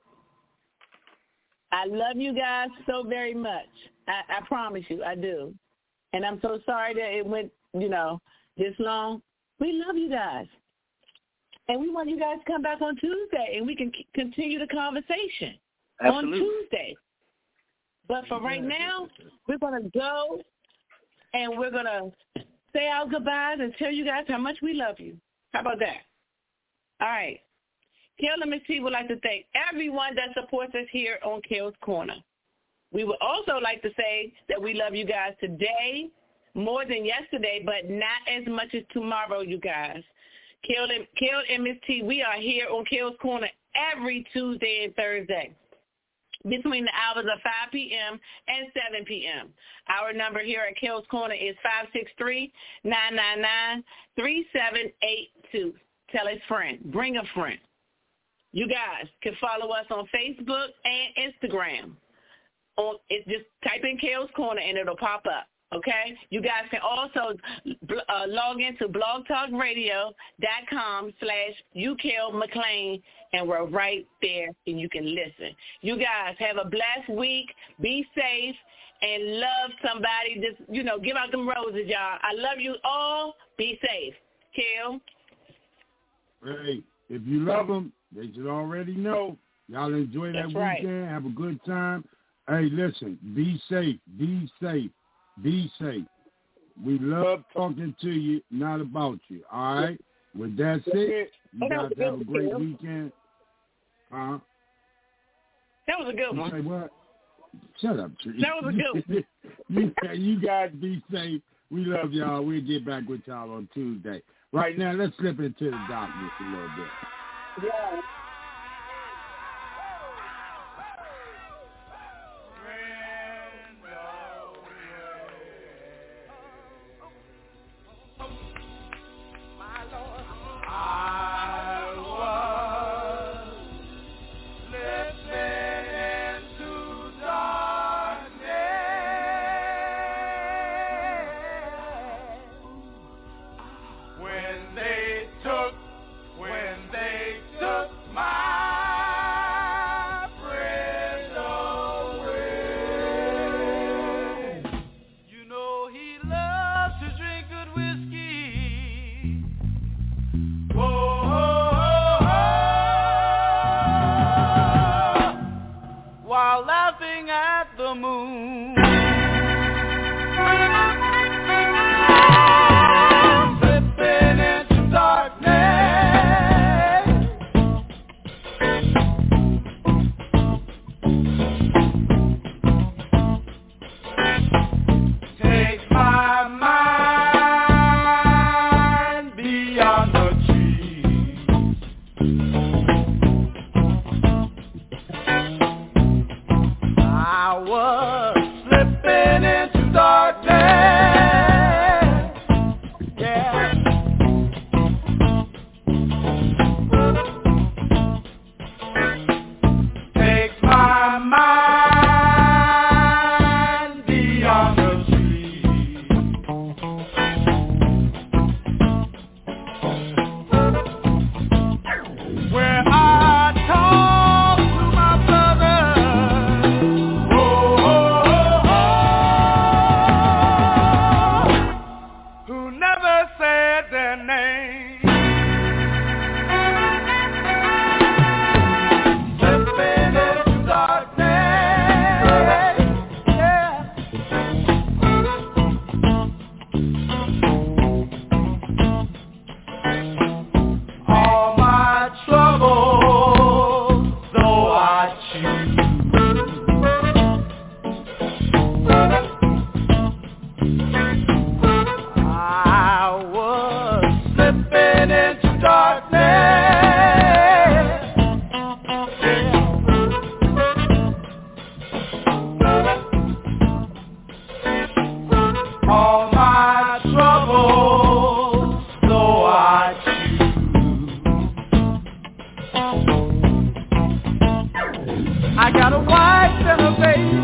I love you guys so very much. I promise you, I do. And I'm so sorry that it went, this long. We love you guys. And we want you guys to come back on Tuesday and we can continue the conversation on Tuesday. But for right now, we're going to go and we're going to say our goodbyes and tell you guys how much we love you. How about that? All right. Kel and Miss T would like to thank everyone that supports us here on Kel's Corner. We would also like to say that we love you guys today more than yesterday, but not as much as tomorrow, you guys. Kel and Miss T, we are here on Kel's Corner every Tuesday and Thursday between the hours of 5 p.m. and 7 p.m. Our number here at Kel's Corner is 563-999-3782. Tell a friend. Bring a friend. You guys can follow us on Facebook and Instagram. Just type in Kel's Corner and it'll pop up. Okay? You guys can also log into blogtalkradio.com/UKelMcLean, and we're right there and you can listen. You guys have a blessed week. Be safe and love somebody. Just, give out them roses, y'all. I love you all. Be safe. Kel? Hey, if you love them, they should already know. Y'all enjoy that weekend. Right. Have a good time. Hey, listen, be safe. Be safe. Be safe. We love talking to you, not about you. All right? With that said, you guys have a great weekend. Huh? That was a good one. Say what? Shut up, Tree. That was a good one. You guys be safe. We love y'all. We'll get back with y'all on Tuesday. Right now, let's slip into the darkness a little bit. Yeah. I was slipping celebrate.